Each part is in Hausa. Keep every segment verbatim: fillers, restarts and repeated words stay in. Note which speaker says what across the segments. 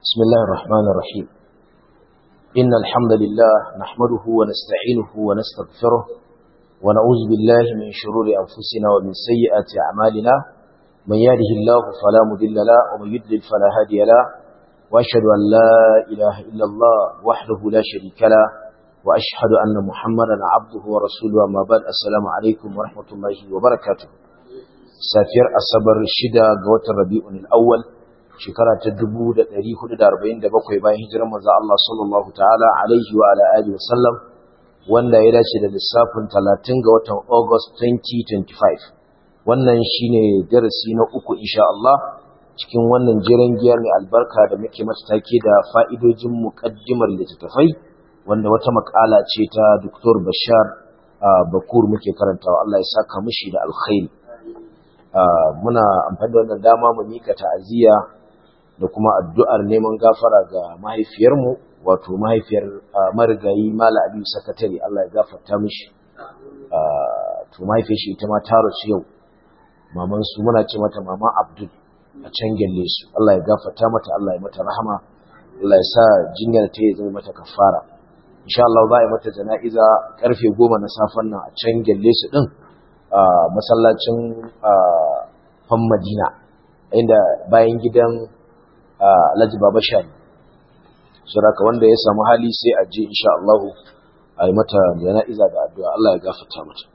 Speaker 1: بسم الله الرحمن الرحيم إن الحمد لله نحمده ونستعينه ونستغفره ونعوذ بالله من شرور أنفسنا ومن سيئات أعمالنا من يهده الله فلا مضل له ومن يضلل فلا هادي له وأشهد أن لا إله إلا الله وحده لا شريك له وأشهد أن محمدا عبده ورسوله أما بعد السلام عليكم ورحمة الله وبركاته سافر الصبر الشدة قوة الربيع الأول shekara ta dubu da ɗari hudu da arba'in da bakwai bayan hijirar manzo Allah sallallahu ta'ala alaihi wa ala alihi wa sallam wanda ya dace da lissafin talatin ga watan August twenty twenty-five wannan shine darasi na uku insha Allah cikin wannan jiran giyar mai albarka da muke mata take da fa'idojin muqaddimar littattafai wanda wata makala ce ta Dr. Bashar Bakur muke karantawa Allah ya saka mishi da alkhairi muna amfani da wannan dama mu mika ta'aziyya da kuma addu'ar neman gafara ga mahaifiyarmu wato mahaifiyar marigayi Mala Aliyu Sakatare Allah ya gafarta mishi to mahaifiyar shi ita ma ta rasu yau maman su muna ce mata mama Abdul a can gelle su Allah ya gafarta mata Allah ya mata rahama Allah ya sa jinyar ta ya zama mata kafara insha Allah za a yi mata jana'iza karfe goma na safen nan a can gelle su din a masallacin fan Madina inda bayan gidan Alhaji Baba Shani saboda wanda ya samu hali sai a je insha Allah a yi mata jana'iza da addu'a Allah ya gafarta mata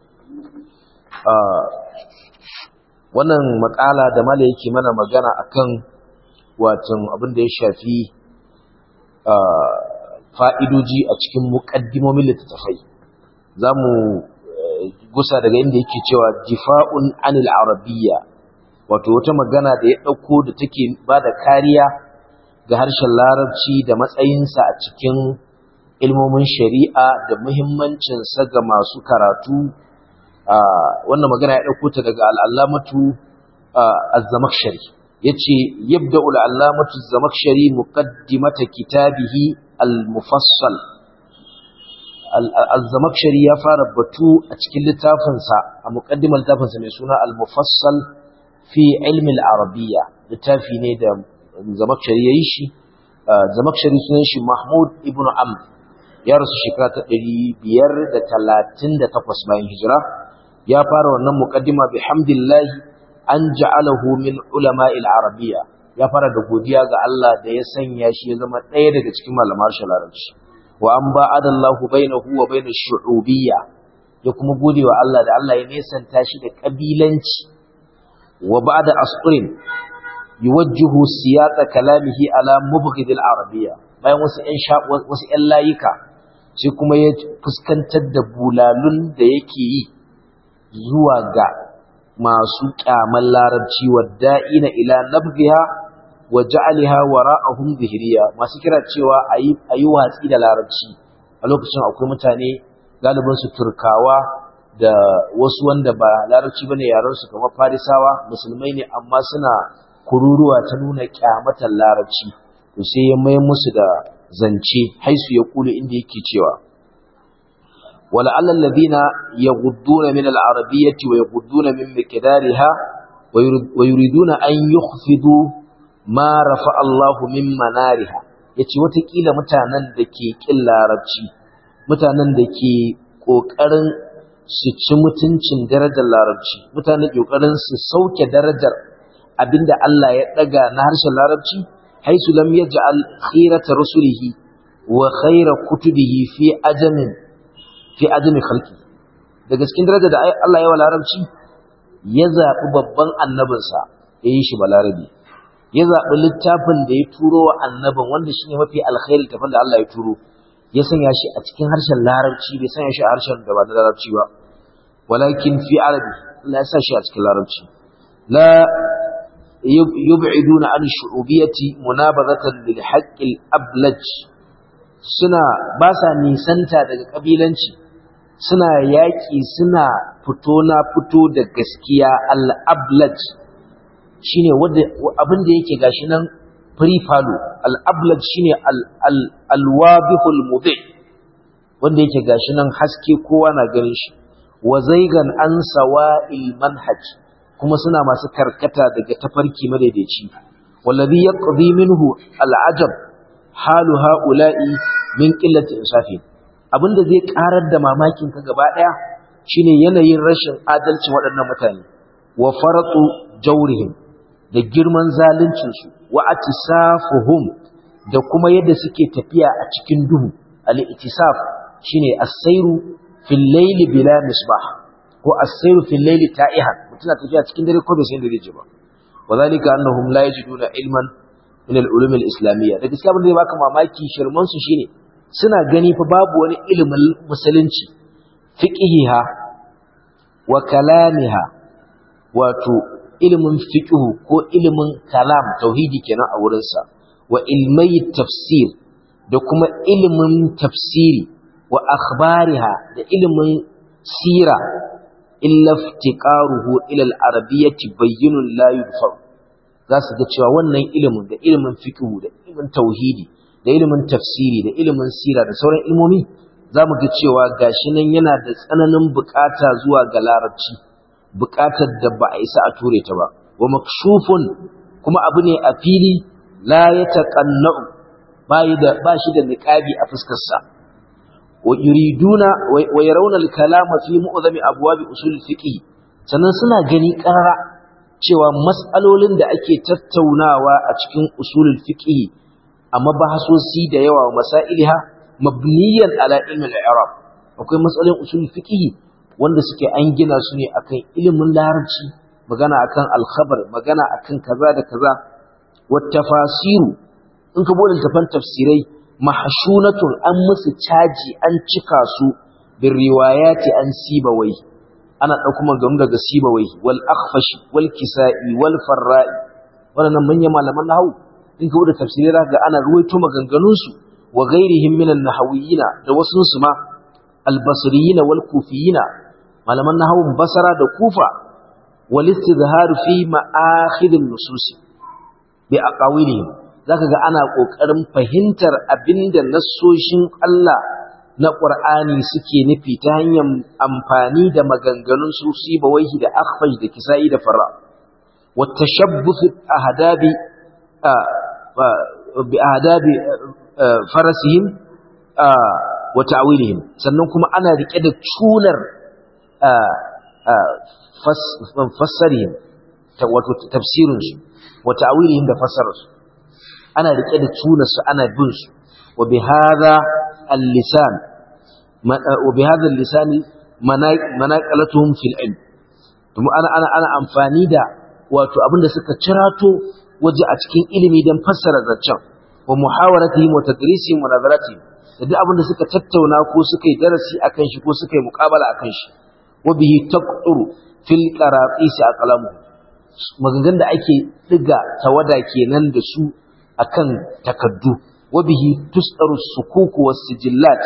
Speaker 1: wannan makala da mala yake mana magana akan watan abin da ya shafi fa'idoji a cikin muqaddimomin littattafai zamu gusa daga inda yake cewa difa'un anil arabiyya wato wata magana da ya dauko da take bada kariya ga harshen larabci da matsayinsa a cikin ilmomin shari'a da muhimmancin sa ga masu karatu wannan magana ya dauko ta daga al-allamatu az-zamakhshari yace yabda'u al-allamatu az-zamakhshari muqaddimata kitabihi al-mufassal al-zamakhshari ya fara batu a cikin littafinsa a muqaddimar littafinsa mai suna al-mufassal fi ilmi al-arabiyya littafi ne da zamakhshari yayi shi zamakhshari sunan shi Mahmud ibn Amr ya rasu shekara ta ɗari biyar da talatin da takwas bayan hijira ya fara wannan muqaddima bihamdillahi an ja'alahu min ulama'i al-arabiyya ya fara da godiya ga Allah da ya sanya shi ya zama ɗaya daga cikin malaman harshen larabci wa an ba'adallahu bainahu wa bainash shu'ubiyya ya kuma gode wa Allah da Allah ya nesanta shi da kabilanci wa ba'da asrin yuwajjihu siyata kalamihi ala mubghid al-arabiyya bayan wasu ƴan wasu ƴan layika sai kuma ya fuskantar da bulalun da yake yi zuwa ga masu kyaman larabci wadda'ina ila nabghiha wa ja'alaha wara'ahum zahiriya masu kira cewa ayi ayi watsi da larabci a lokacin akwai mutane galibin su turkawa da wasu wanda ba larabci bane yaran su kamar farisawa musulmai ne amma suna kururuwa ta nuna kyamatan larabci to sai ya mai musu da zance haisu ya kula inda yake cewa wala allal ladina yaghudduna min al-arabiyyati wa yaghudduna min miqdariha wa yuriduna an yukhfidu ma rafa Allahu min manariha yace watakila mutanen da ke kin larabci mutanen da ke kokarin su ci mutuncin darajar larabci mutanen kokarin su sauke darajar abinda Allah ya daga na harshen larabci haisu lam yaj'al khirata rusulihi wa khayra kutubihi fi ajamin fi ajami khalqi daga cikin darajar da Allah ya wa larabci ya zabi babban annabinsa yayin shi balarabi ya zaɓi littafin da ya turo wa annabin wanda shi ne mafi alkhairi tafin da Allah ya turo ya sanya shi a cikin harshen larabci bai sanya shi a harshen da ba na larabci ba walakin fi arabi Allah ya sa shi a cikin larabci la yub'iduna an shu'ubiyati munabazatan lil haqqil ablaj suna ba sa nisanta daga kabilanci suna yaƙi suna fito na fito da gaskiya al ablaj shine wanda abin da yake gashi nan free falo al-ablad shine al-wadihul mudhi wanda yake gashi nan haske kowa na ganin shi wa zaigan an sawa'il manhaj kuma suna masu karkata daga tafarki madaidaici wallazi yaqdi minhu al'ajab halu ha'ula'i min qillati insafi abinda zai karar da mamakin ka gaba daya shine yanayin rashin adalcin waɗannan mutane wa faratu jawrihim da girman zaluncin su wa atisafuhum da kuma yadda suke tafiya a cikin duhu al-itisaf shine as-sayru fil layli bila misbah ko as-sayru fil layli ta'ihan mutuna tafiya cikin dare ko bai san da zai je ba wadhalika annahum la yajiduna ilman min al-ulum al-islamiyya da gaskiya abin da baka mamaki shirman su shine suna gani fa babu wani ilimin musulunci fiqhiha wa kalamiha wato ilimin fiqhu ko ilimin kalam tauhidi kenan a wurin sa wa ilmai tafsir da kuma ilimin tafsiri wa akhbariha da ilimin sira illa iftiqaruhu ila al-arabiyyati bayyinun la yudfar zasu ga cewa wannan ilimin da ilimin fiqh da ilimin tauhidi da ilimin tafsiri da ilimin sira da sauran ilmomi zamu ga cewa gashi nan yana da tsananin bukata zuwa ga larabci bukatar da ba a isa a ture ta ba wa makshufun kuma abu ne a fili la yataqannu bai da bashi da niqabi a fuskar sa ويريدون ويرون الكلام في معظم ابواب اصول الفقه sannan suna gani karara cewa mas'alolin da ake tattaunawa a cikin usulul fiqh a mabahasosi da yawa masailiha mabniyan ala ilmi al-i'rab akwai mas'alolin usulul fiqh wanda suke an gina su ne akan ilimin larabci magana akan al-khabar magana akan kaza da kaza wat tafasiru in ka bude tafan tafsirai mahshunatun an musu caji an cika su bin riwayati an sibawai ana dauko maganganu daga sibawai wal akhfashi wal kisa'i wal farra'i wannan manyan malaman nahwu in ka bude tafsirai ga ana ruwaito maganganun su wa ghairihim minan nahawiyina da wasu su ma al basriyina wal kufiyina malaman nahwu basara da kufa wal istizhar fi ma'akhid an nusus bi aqawilihim zaka ga ana kokarin fahimtar abinda nassoshin Allah na Qur'ani suke nufi ta hanyar amfani da maganganun su sibawaihi da akhfaj da kisai da farra wa tashabbuth ahdabi bi ahdabi farasihim wa ta'wilihim sannan kuma ana rike da tunar fassarihim wato tafsirin su wa ta'wilihim da fassararsu ana rike da tunarsu ana bin su wa bi hadha al-lisan wa bi hadha al-lisan manaqalatuhum fil ilm to ana ana ana amfani da wato abinda suka cirato waje a cikin ilimi dan fassara zancen wa muhawaratihim wa tadrisihim wa nazaratihim da duk abinda suka tattauna ko suka yi darasi akan shi ko suka yi muqabala akan shi wa bihi taqturu fil qaratis aqlamu maganganun da ake diga tawada kenan da su akan takaddu wabihi tusdaru sukuk was-sijillat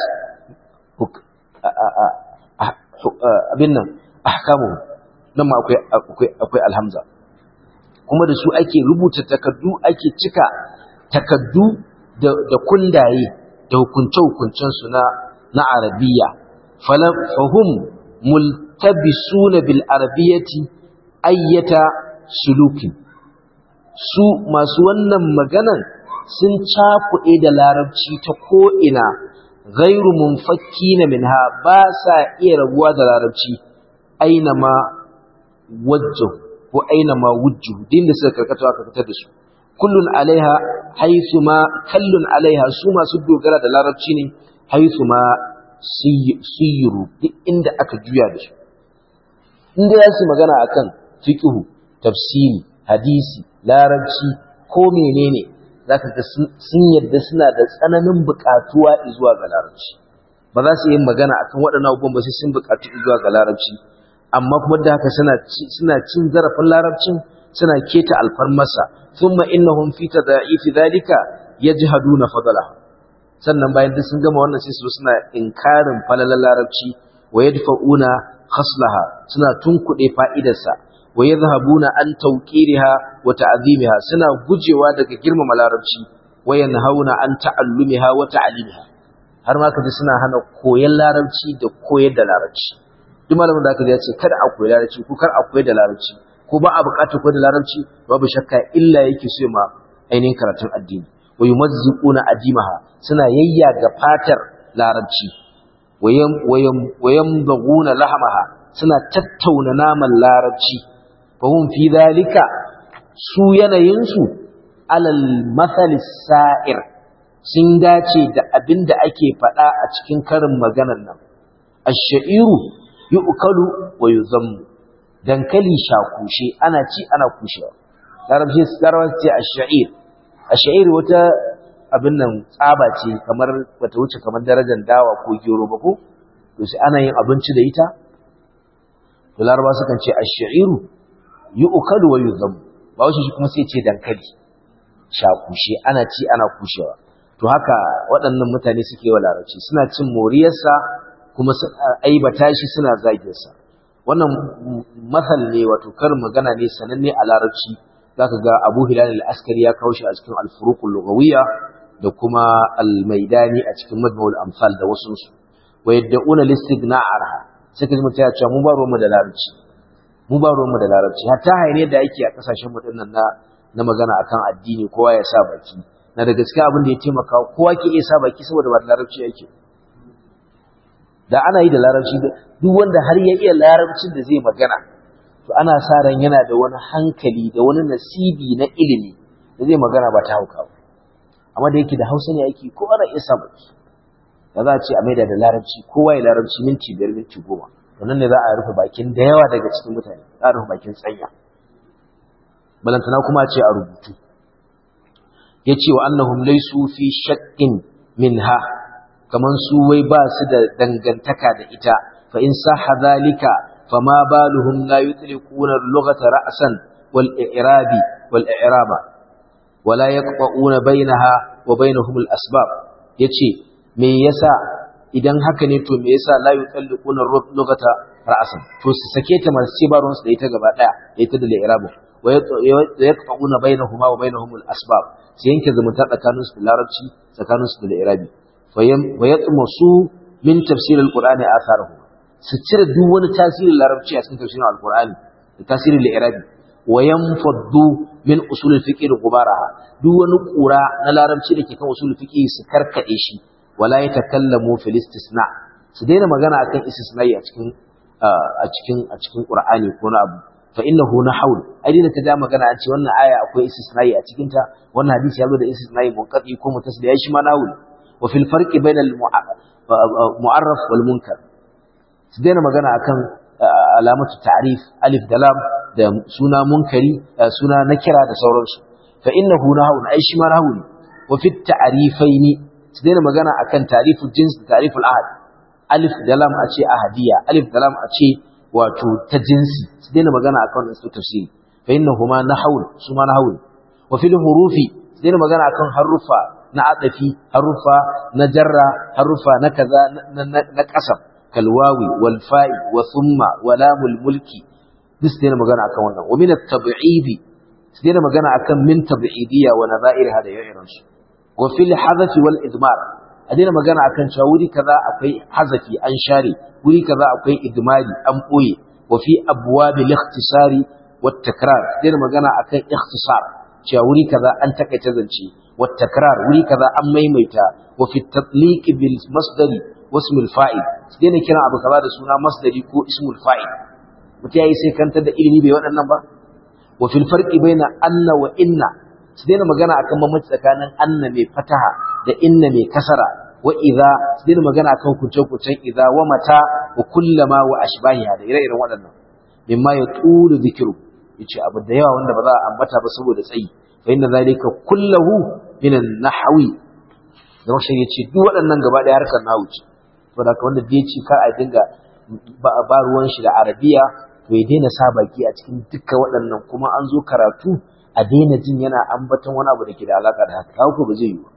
Speaker 1: abinna ahkamu nan ma akwai akwai akwai alhamza kuma da su ake rubuta takaddu ake cika takaddu da da kundaye da hukunce hukuncen su na na arabiya fahum multabisuna bil arabiyati ayyata sulukin su masu wannan maganan sun cakuɗe da larabci ta ko'ina gairu munfakki na minha ba sa iya rabuwa da larabci aina ma wajju ko aina ma wujju din da suka karkata aka fitar da su kullun alaiha haythu ma kallun alaiha su masu dogara da larabci ne haythu ma siyiru duk inda aka juya da su inda ya su magana akan fiqhu tafsiri hadisi larabci ko menene zaka ga sun yadda suna da tsananin buƙatuwa zuwa ga larabci ba za su yi magana akan waɗannan abubuwan ba sai sun buƙatu zuwa ga larabci amma kuma da haka suna suna cin zarafin larabcin suna keta alfarmarsa thumma innahum fi tadaifi dhalika yajhaduna fadala sannan bayan duk sun gama wannan sai su suna inkarin falalar larabci wa yadfa'una khaslaha suna tunkuɗe fa'idarsa wa yadhhabuna an tawqiriha wa ta'zimiha suna gujewa daga girmama larabci wa yanhauna an ta'allumiha wa ta'limiha har ma kaje suna hana koyon larabci da koyar da larabci duk malamin da aka ya ce kada a koyi larabci ko kar a koyar da larabci ko ba a buƙatar koyar da larabci babu shakka illa yake so ma ainihin karatun addini wa yumazziquna adimaha suna yayyaga fatar larabci wayam wayam wayamdaguna lahamaha suna tattauna naman larabci fa hum fi dhalika su yanayinsu alal mathalis sa'ir sun dace da abinda ake faɗa a cikin karin maganar nan ash-sha'iru yu'kalu wa yuzammu dankali shakushe ana ci ana kushewa larabci larabci ce ash-sha'ir ash-sha'ir wata abin nan tsaba ce kamar bata wuce kamar darajar dawa ko gero ba ko to sai ana yin abinci da ita to laraba sukan ce ash-sha'iru yu'kalu wa yuzammu ba shi kuma sai ce dankali shakushe ana ci ana kushewa to haka waɗannan mutane suke wa larabci suna cin moriyarsa kuma aibata shi suna zagin sa wannan masal ne wato karin magana ne sananne a larabci zaka ga Abu Hilal al-Askari ya kawo shi a cikin al-Furuq al-Lughawiyya da kuma al-Maidani a cikin Majmu' al-Amsal da wasu su wa yad'una listighna'arha sai kaji mutaya cewa mu ba ruwan mu da larabci mu ba ruwan mu da larabci hatta hayne da yake a kasashen mu dinnan na na magana akan addini kowa ya sa baki na da gaskiya abin da ya taimaka kowa ke iya sa baki saboda ba da larabci yake da ana yi da larabci duk wanda har ya iya larabcin da zai magana to ana sa ran yana da wani hankali da wani nasibi na ilimi da zai magana ba ta hauka ba amma da yake da Hausa ne yake ko ana iya sa baki da za a ce a maida da larabci kowa ya larabci minti biyar minti goma wannan ne za a rufe bakin da yawa daga cikin mutane za a rufe bakin tsanya balantana kuma a ce a rubutu yace wa annahum laysu fi shakkin minha kaman su wai ba su da dangantaka da ita fa in sahha zalika fama baluhum la yutliquna al-lughata ra'san wal i'rabi wal i'raba wala yaqta'una bainaha wa bainahum al-asbab yace me yasa idan haka ne to me yasa la yutliquna al-lughata ra'san to su sake ta masu ce baron su da ita gaba daya da ita da i'rabu wa yaqta'una bainahuma wa bainahum al-asbab sai yanke zumunta tsakaninsu da larabci tsakaninsu da i'rabi wa yatmasu min tafsir al-qur'ani atharuhu su cire duk wani tasirin larabci a cikin tafsirin al-qur'ani da tasirin al-i'rabi wa yanfaddu min usul al-fiqh al-gubaraha duk wani kura na larabci da ke kan usul al-fiqh su karkade shi wala yatakallamu fil istisna su daina magana akan istisna'i a cikin a cikin a cikin qur'ani ko na abu fa innahu nahwl ai da ta da magana an ce wannan aya akwai istisna'i a cikin ta wannan hadisi ya zo da istisna'i munqati ko mutasili ya shi ma nahwl wa fil farqi bayna al mu'arraf wal munkar su daina magana akan alamatu ta'rif alif da lam da suna munkari suna nakira da sauransu fa innahu nahwl ai shi ma nahwl wa fi ta'rifaini su daina magana akan ta'riful jins da ta'riful ahad alif da lam a ce ahadiya alif da lam a ce wato ta jinsi su daina magana akan wannan su tafsiri fa innahuma nahwl su ma nahwl wa fil hurufi su daina magana akan harufa na adafi harufa na jarra harufa na kaza na kasab kalwawi wal fa'i wa thumma wa lamul mulki duk su daina magana akan wannan wa min at-tab'idi su daina magana akan min tab'idiyya wa nadha'irha da ya'iran su wa fil hadafi wal idmar a daina magana akan cewa wuri kaza akwai hazafi an share wuri kaza akwai idmari an boye wa fi abwabil ikhtisari wat takrar daina magana akan ikhtisar cewa wuri kaza an takaita zance wat takrar wuri kaza an maimaita wa fi tatliq bil masdari wa ismul fa'il daina kira abu kaza da suna masdari ko ismul fa'il mutai yayi sai kanta da ilimi bai waɗannan ba wa fil farqi baina anna wa inna daina magana akan mamaci tsakanin anna mai fataha da inna mai kasara wa idza sai magana akan hukunce-hukuncen idza wa mata wa kullama wa ashbahiha da ire-iren waɗannan mimma ya tulu zikru yace abu da yawa wanda ba za a ambata ba saboda tsayi fa inna zalika kullahu min an-nahwi da shi yace duk waɗannan gaba da harkar nahwu ce saboda haka wanda da yace kar a dinga ba ruwan shi da arabiya to ya daina sa baki a cikin dukkan waɗannan kuma an zo karatu a daina jin yana ambaton wani abu da ke da alaka da haka haka ba zai yi ba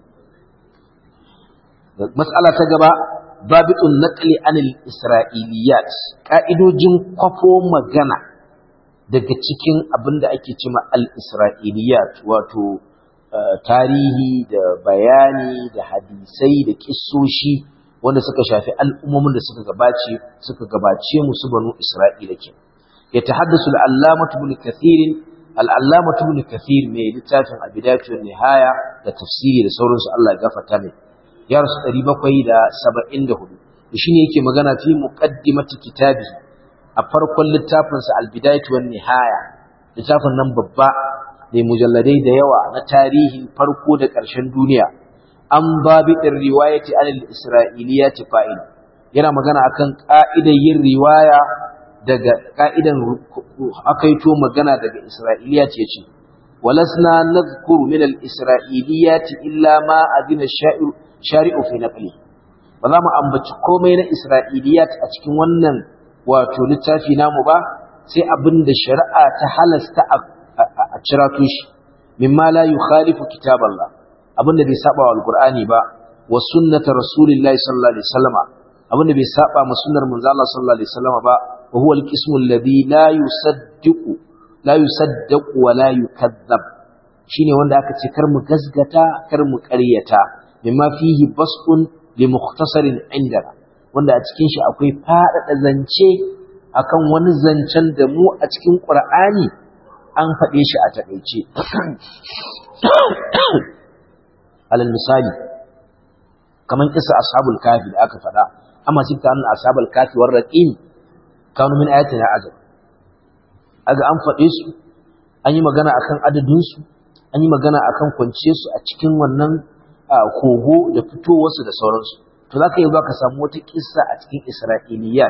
Speaker 1: mas'ala ta gaba babitun naqli anil isra'iliyat ka'idojin kwafo magana daga cikin abinda ake cewa al isra'iliyat wato tarihi da bayani da hadisai da kissoshi wanda suka shafi al'ummomin da suka gabace suka gabace mu su banu isra'ila ke yatahaddasu al-allamah ibn kathir al-allama ibn kathir mai littafin al-bidayatu wan nihaya da tafsiri da sauransu Allah ya gafarta mai ya rasu ɗari bakwai da saba'in da hudu shine yake magana fi muqaddimati kitabi a farkon littafinsa al-bidayatu wan nihaya littafin nan babba da mujalladai da yawa na tarihin farko da ƙarshen duniya an babiɗin riwayati anil isra'iliyati fa'il yana magana akan ka'idar yin riwaya daga ka'idan akaito magana daga isra'iliyat yace walasna nadhkuru min al-isra'iliyati illa ma adina shari'u shari'u fi naqli ba za mu ambaci komai na isra'iliyat a cikin wannan wato littafi namu ba sai abinda shari'a ta halasta a cirato shi mimma la yukhalifu kitaballah abinda bai saba wa alqur'ani ba wa sunnata rasulillahi sallallahu alaihi wasallama abinda bai saba ma sunnar manzo Allah sallallahu alaihi wasallama ba wa huwa alqismu alladhi la yusaddiqu la yusaddaqu wa la yukazzab shine wanda aka ce kar mu gasgata kar mu ƙaryata mimma fihi bas'un li mukhtasarin indana wanda a cikin shi akwai faɗaɗa zance akan wani zancen da mu a cikin qur'ani an faɗe shi a taƙaice alal misali kaman kisa ashabul kafi da aka faɗa amma sibta an ashabul kafi war raqim kanu min ayatina azab aga an faɗe su an yi magana akan adadin su an yi magana akan kwance su a cikin wannan kogo da fitowar su da sauransu to zaka yi zaka samu wata kissa a cikin isra'iliyat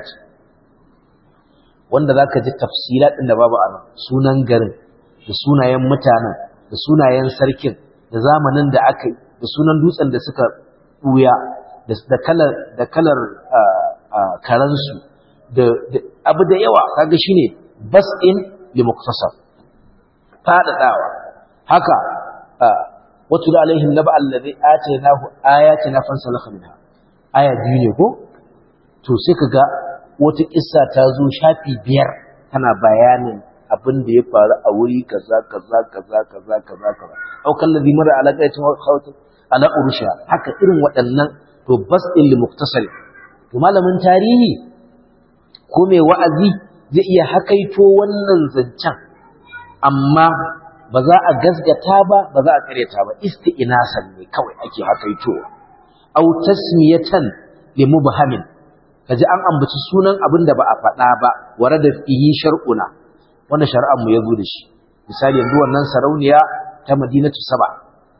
Speaker 1: wanda zaka ji tafsilat din da babu anan sunan garin da sunayen mutanen da sunayen sarkin da zamanin da aka yi da sunan dutsen da suka buya da kalar da kalar karansu da abu da yawa kaga shine bas'in li muktasar fadadawa haka watul alaihim naba allazi atainahu ayatina fansalakha minha aya biyu ne ko to sai kaga wata kissa ta zo shafi biyar tana bayanin abin da ya faru a wuri kaza kaza kaza kaza kaza kaza au kallazi mara ala qaitin khawt ala urusha haka irin waɗannan to bas'in li muktasar to malamin tarihi ko mai wa'azi zai iya hakaito wannan zancen amma ba za a gasgata ba ba za a kareta ba isti'nasan ne kawai ake hakaitowa aw tasmiyatan li mubhamin kaji an ambaci sunan abin da ba a faɗa ba warada fihi shar'una wanda shari'ar mu yazo da shi misali yanzu wannan sarauniya ta Madinatu Saba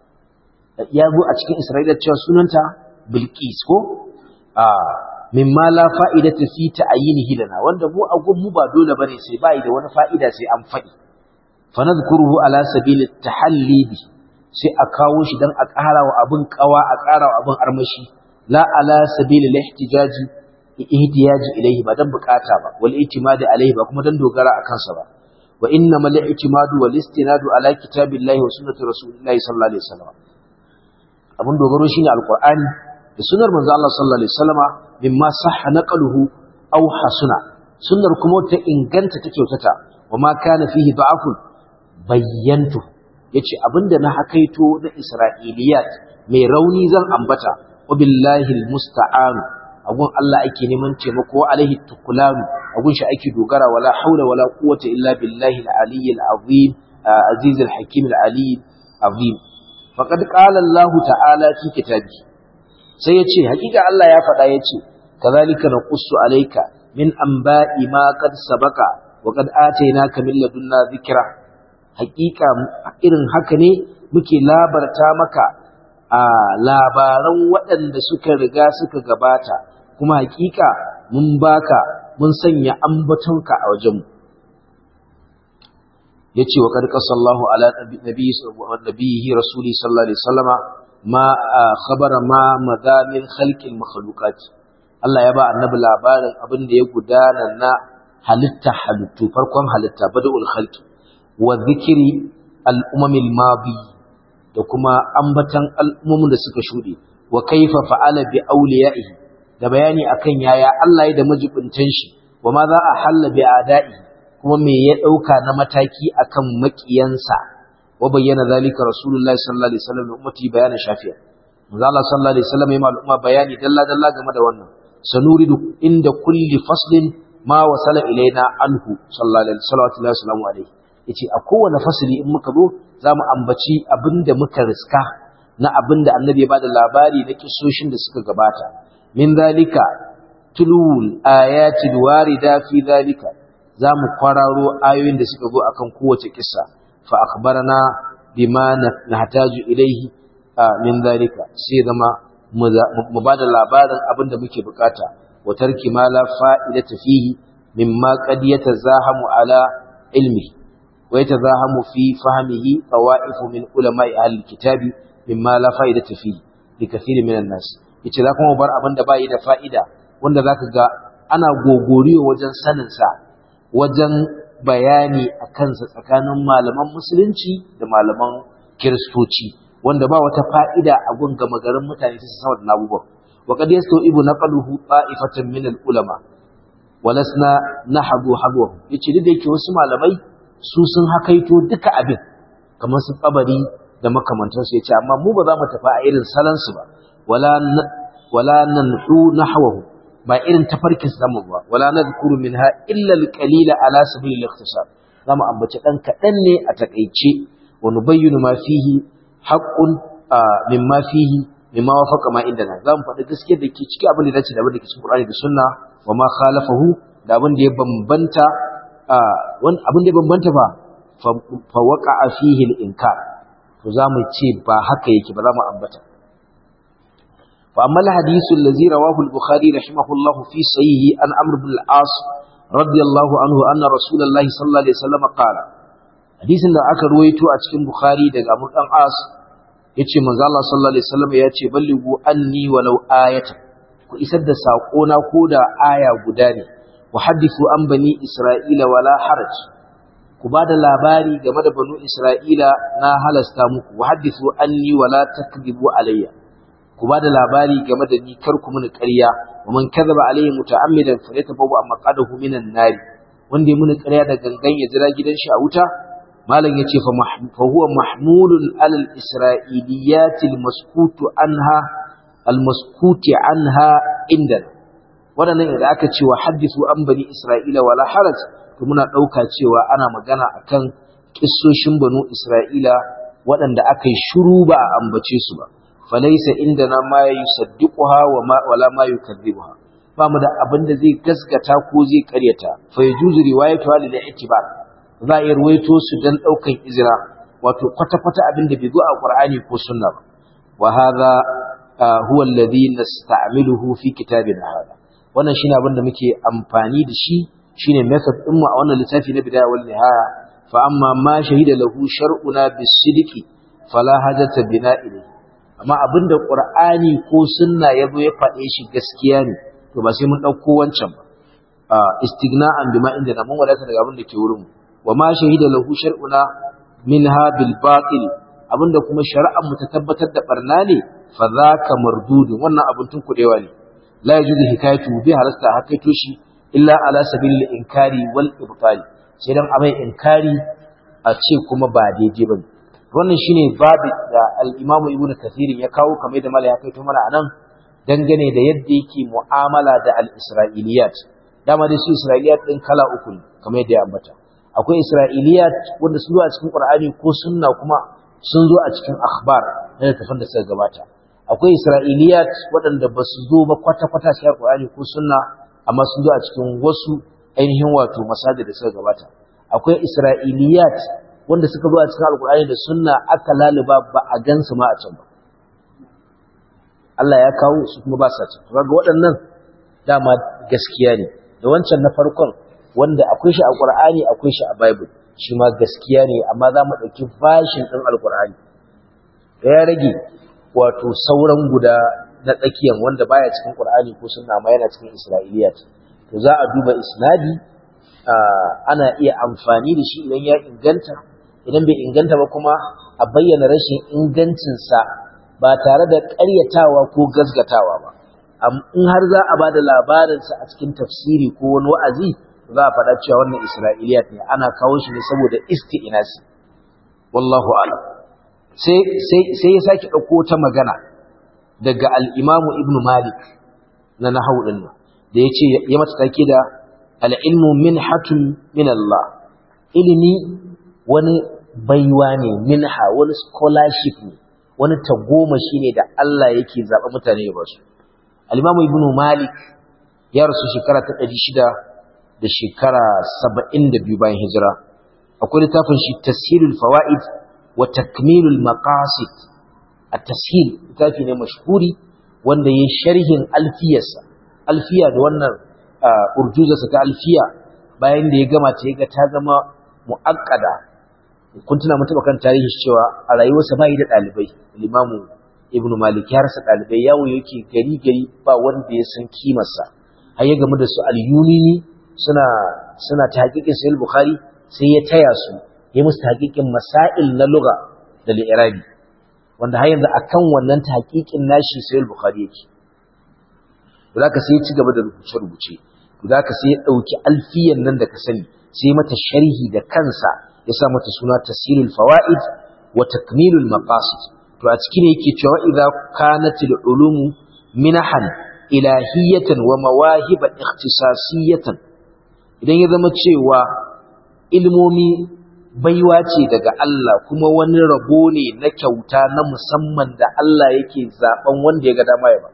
Speaker 1: ya zo a cikin Isra'ila cewa sunanta Bilqis ko a mimma la fa'idatu fi ta'yinihi lana wanda mu a gun mu ba dole bane sai bai da wani fa'ida sai an faɗi fa nadhkuruhu ala sabil at-tahalli bi sai a kawo shi dan a ƙara wa abin ƙawa a ƙara wa abin armashi la ala sabil al-ihtijaji ihtiyaji ilayhi ba dan bukata ba wal itimadi alayhi ba kuma dan dogara akan sa ba wa innamal i'timadu wal istinadu ala kitabillahi wa sunnati rasulillahi sallallahu alaihi wasallam abun dogaro shine alqur'ani da sunnar manzo Allah sallallahu alaihi wasallama mimma sahha naqluhu aw hasuna sunnar kuma ta inganta ta kyautata wa ma kana fihi da'afun bayyantu yace abinda na hakaito na isra'iliyat mai rauni zan ambata wa billahi almusta'an agun Allah ake neman taimako alaihi tukulanu agun shi ake dogara wala haula wala quwwata illa billahi al-ali al-azim aziz al-hakim al-ali azim faqad qala Allah ta'ala fi kitabi sai yace hakika Allah ya faɗa yace kazalika naqussu alayka min anba'i ma qad sabaka wa qad atainaka min ladunna dhikra hakika irin haka ne muke labarta maka a labaran waɗanda suka riga suka gabata kuma hakika mun baka mun sanya ambatonka a wajenmu yace wa qad qasallahu ala nabiyyi sallallahu alaihi rasuli sallallahu alaihi wasallama ma khabara ma madamin khalqil makhluqat Allah ya ba annabi labarin abin da ya gudana na halitta halittu farkon halitta badul khalqi wa dhikri al-umamil madi da kuma ambatan al'ummomin da suka shude wa kaifa fa'ala bi awliya'ihi da bayani akan yaya Allah ya da majibuntan shi wa ma za a halla bi ada'i kuma me ya dauka na mataki akan makiyansa wa bayyana zalika rasulullahi sallallahu alaihi wasallam ummati bayanan shafi'a manzo Allah sallallahu alaihi wasallam ya maluma bayani dalla dalla game da wannan sanuridu inda kulli faslin ma wasala ilaina anhu sallallahu alaihi wasallam yace a kowane fasali in muka zo zamu ambaci abinda muka riska na abinda annabi ya bada labari na kissoshin da suka gabata min zalika tulul ayatil warida fi zalika zamu kwararo ayoyin da suka zo akan kowace kissa fa akhbarana bima nahtaju ilayhi min zalika sai zama mu bada labarin abinda muke bukata wa tarki ma la fa'idata fihi mimma qad yatazahamu ala ilmi wa yatazahamu fi fahmihi tawa'if min ulama'i ahli kitabi mimma la fa'idata fihi likathiri minan nas yace za kuma bar abinda bai da fa'ida wanda zaka ga ana gogoriyo wajen sanin sa wajen bayani akan sa tsakanin malaman musulunci da malaman kiristoci wanda ba wata fa'ida a gun gama garin mutane su sama da abubuwan wa qad yastawibu naqaluhu ta'ifatan min al-ulama walasna nahdu hadwahu yace da yake wasu malamai su sun hakaito duka abin kamar su tsabari da makamantansu yace amma mu ba za mu tafi a irin salan su ba wala wala nanhu nahwahu ba irin tafarkin samu ba wala nadhkuru minha illa al-qalila ala sabil al-ikhtisar zamu ambaci dan kadan ne a takeice wa nubayyinu ma fihi haqqun mimma fihi mimma wafaqa ma indana zamu faɗi gaskiyar da ke ciki abin da dace da abin da ke cikin Qur'ani da Sunna wa ma khalafahu da abin da ya bambanta wani abin da ya bambanta ba fa waqa'a fihi al-inkar to zamu ce ba haka yake ba zamu ambata fa amma al-hadith allazi rawahu al-Bukhari rahimahullahu fi sahihi an Amr ibn al-As radiyallahu anhu anna Rasulullahi sallallahu alaihi wasallam qala hadisin da aka ruwaito a cikin Bukhari daga Amr dan As yace manzo Allah sallallahu alaihi wasallam yace ballighu anni walau ayatan ku isar da sako na koda aya guda ne wa hadithu an bani Isra'ila wala haraj ku bada labari game da banu Isra'ila na halasta muku wa hadithu anni wala takdibu alayya ku bada labari game da ni kar ku muni ƙarya wa man kadhaba alayhi muta'ammidan falyatabawa maqadahu minan nar wanda ya muni ƙarya da gangan ya jira gidan shi a wuta malam yace fa fa huwa mahmulun alal isra'iliyatil maskutu anha al maskuti anha indana wadannan idan aka ce wa hadithu an bani isra'ila wala haraj to muna dauka cewa ana magana akan kissoshin banu isra'ila wadanda aka yi shiru ba a ambace su ba falaysa indana ma yusaddiquha wa ma wala ma yukadhibuha ba mu da abinda zai gaskata ko zai karyata fa yajuzu riwayatu lil i'tibar za a yi ruwaito su don ɗaukan izira wato kwata-kwata abin da bai zo a ƙur'ani ko sunna ba wa hadha huwa alladhi nasta'miluhu fi kitabina hada wannan shine abin da muke amfani da shi shine method din mu a wannan littafi na bidaya wal nihaya fa amma ma shahida lahu shar'una bis-sidqi fala hajata bina ilayhi amma abin da ƙur'ani ko sunna ya zo ya faɗe shi gaskiya ne to ba sai mun ɗauko wancan ba istighna'an bima inda mun wadata daga abin da ke wurin mu وما شهد له شرعنا منها بالباطل abinda kuma shari'ar mu ta tabbatar da barna ne fa zaka mardud wannan abun tun kudewa ne la yajuzu hikayatu bi halasta hakaito shi illa ala sabilil inkari wal ibtali sai dan amai inkari a ce kuma ba daidai bane wannan shine babu da al-Imam Ibn Kathir ya kawo kamar da malai hakaito mana anan dangane da yadda yake mu'amala da al-Isra'iliyat dama dai su Isra'iliyat din kala uku kamar yadda ya ambata akwai Isra'iliyat wanda sun zo a cikin Qur'ani ko sunna kuma sun zo a cikin akhbar na tafan da suka gabata akwai Isra'iliyat waɗanda ba su zo ba kwata-kwata cikin Qur'ani ko sunna amma sun zo a cikin wasu ainihin wato masajid da suka gabata akwai Isra'iliyat wanda suka zo a cikin Al-Qur'ani da sunna aka laluba ba a gansu ma a can ba Allah ya kawo su kuma ba sa can kaga waɗannan dama gaskiya ne da wancan na farkon wanda akwai shi a Qur'ani akwai shi a Bible shi ma gaskiya ne amma za mu ɗauki bashin ɗin Al-Qur'ani da ya rage wato sauran guda na tsakiyan wanda baya cikin Qur'ani ko sunna amma yana cikin Isra'iliyat to za a duba isnadi ana iya amfani da shi idan ya inganta idan bai inganta ba kuma a bayyana rashin ingancinsa ba tare da ƙaryatawa ko gasgatawa ba in har za a ba da labarinsa a cikin tafsiri ko wani wa'azi za a faɗa cewa wannan Isra'iliyat ne ana kawo shi ne saboda isti'nasi wallahu a'lam sai sai sai ya saki dauko ta magana daga al-Imam Ibn Malik na nahwu din da yace ya mata take da al-ilmu minhatun min Allah ilimi wani baiwa ne, minha, wani scholarship ne, wani tagomashi ne da Allah yake zaɓa mutane ya basu. Al-Imam Ibn Malik ya rasu shekara ta ɗari shida da shekara saba'in da biyu bayan hijira. Akwai littafin shi Tashilul Fawaid wa Takmilul Maqasid. At-Tashil littafi ne mashhuri wanda yayi sharhin alfiyarsa. Alfiya da wannan urjuzarsa ta alfiya bayan da ya gama ta yaga ta zama muakkada. Kun tuna mun taba kan tarihi cewa a rayuwarsa bai da dalibai. Imam Ibn Malik ya rasa dalibai, yawo yake gari gari ba wanda ya san kimarsa. Har ya gamu da su al-Yunini suna suna tahqiqin Sahih Bukhari, sai ya taya su ya musu tahqiqin masail na lugha da al-Irabi, wanda har yanzu akan wannan tahqiqin nashi Sahih Bukhari yake. To zaka sai ya ci gaba da rubuce rubuce. To zaka sai ya dauki alfiyan nan da ka sani, sai mata sharhi da kansa, ya sa mata suna Tashilul Fawaid wa Takmilul Maqasid. To a cikin yake cewa idza kanatil ulumu minahan ilahiyatan wa mawahib ikhtisasiyatan, idan ya zama cewa ilmomi baiwa ce daga Allah kuma wani rabo ne na kyauta na musamman da Allah yake zaben wanda ya ga dama ya ba.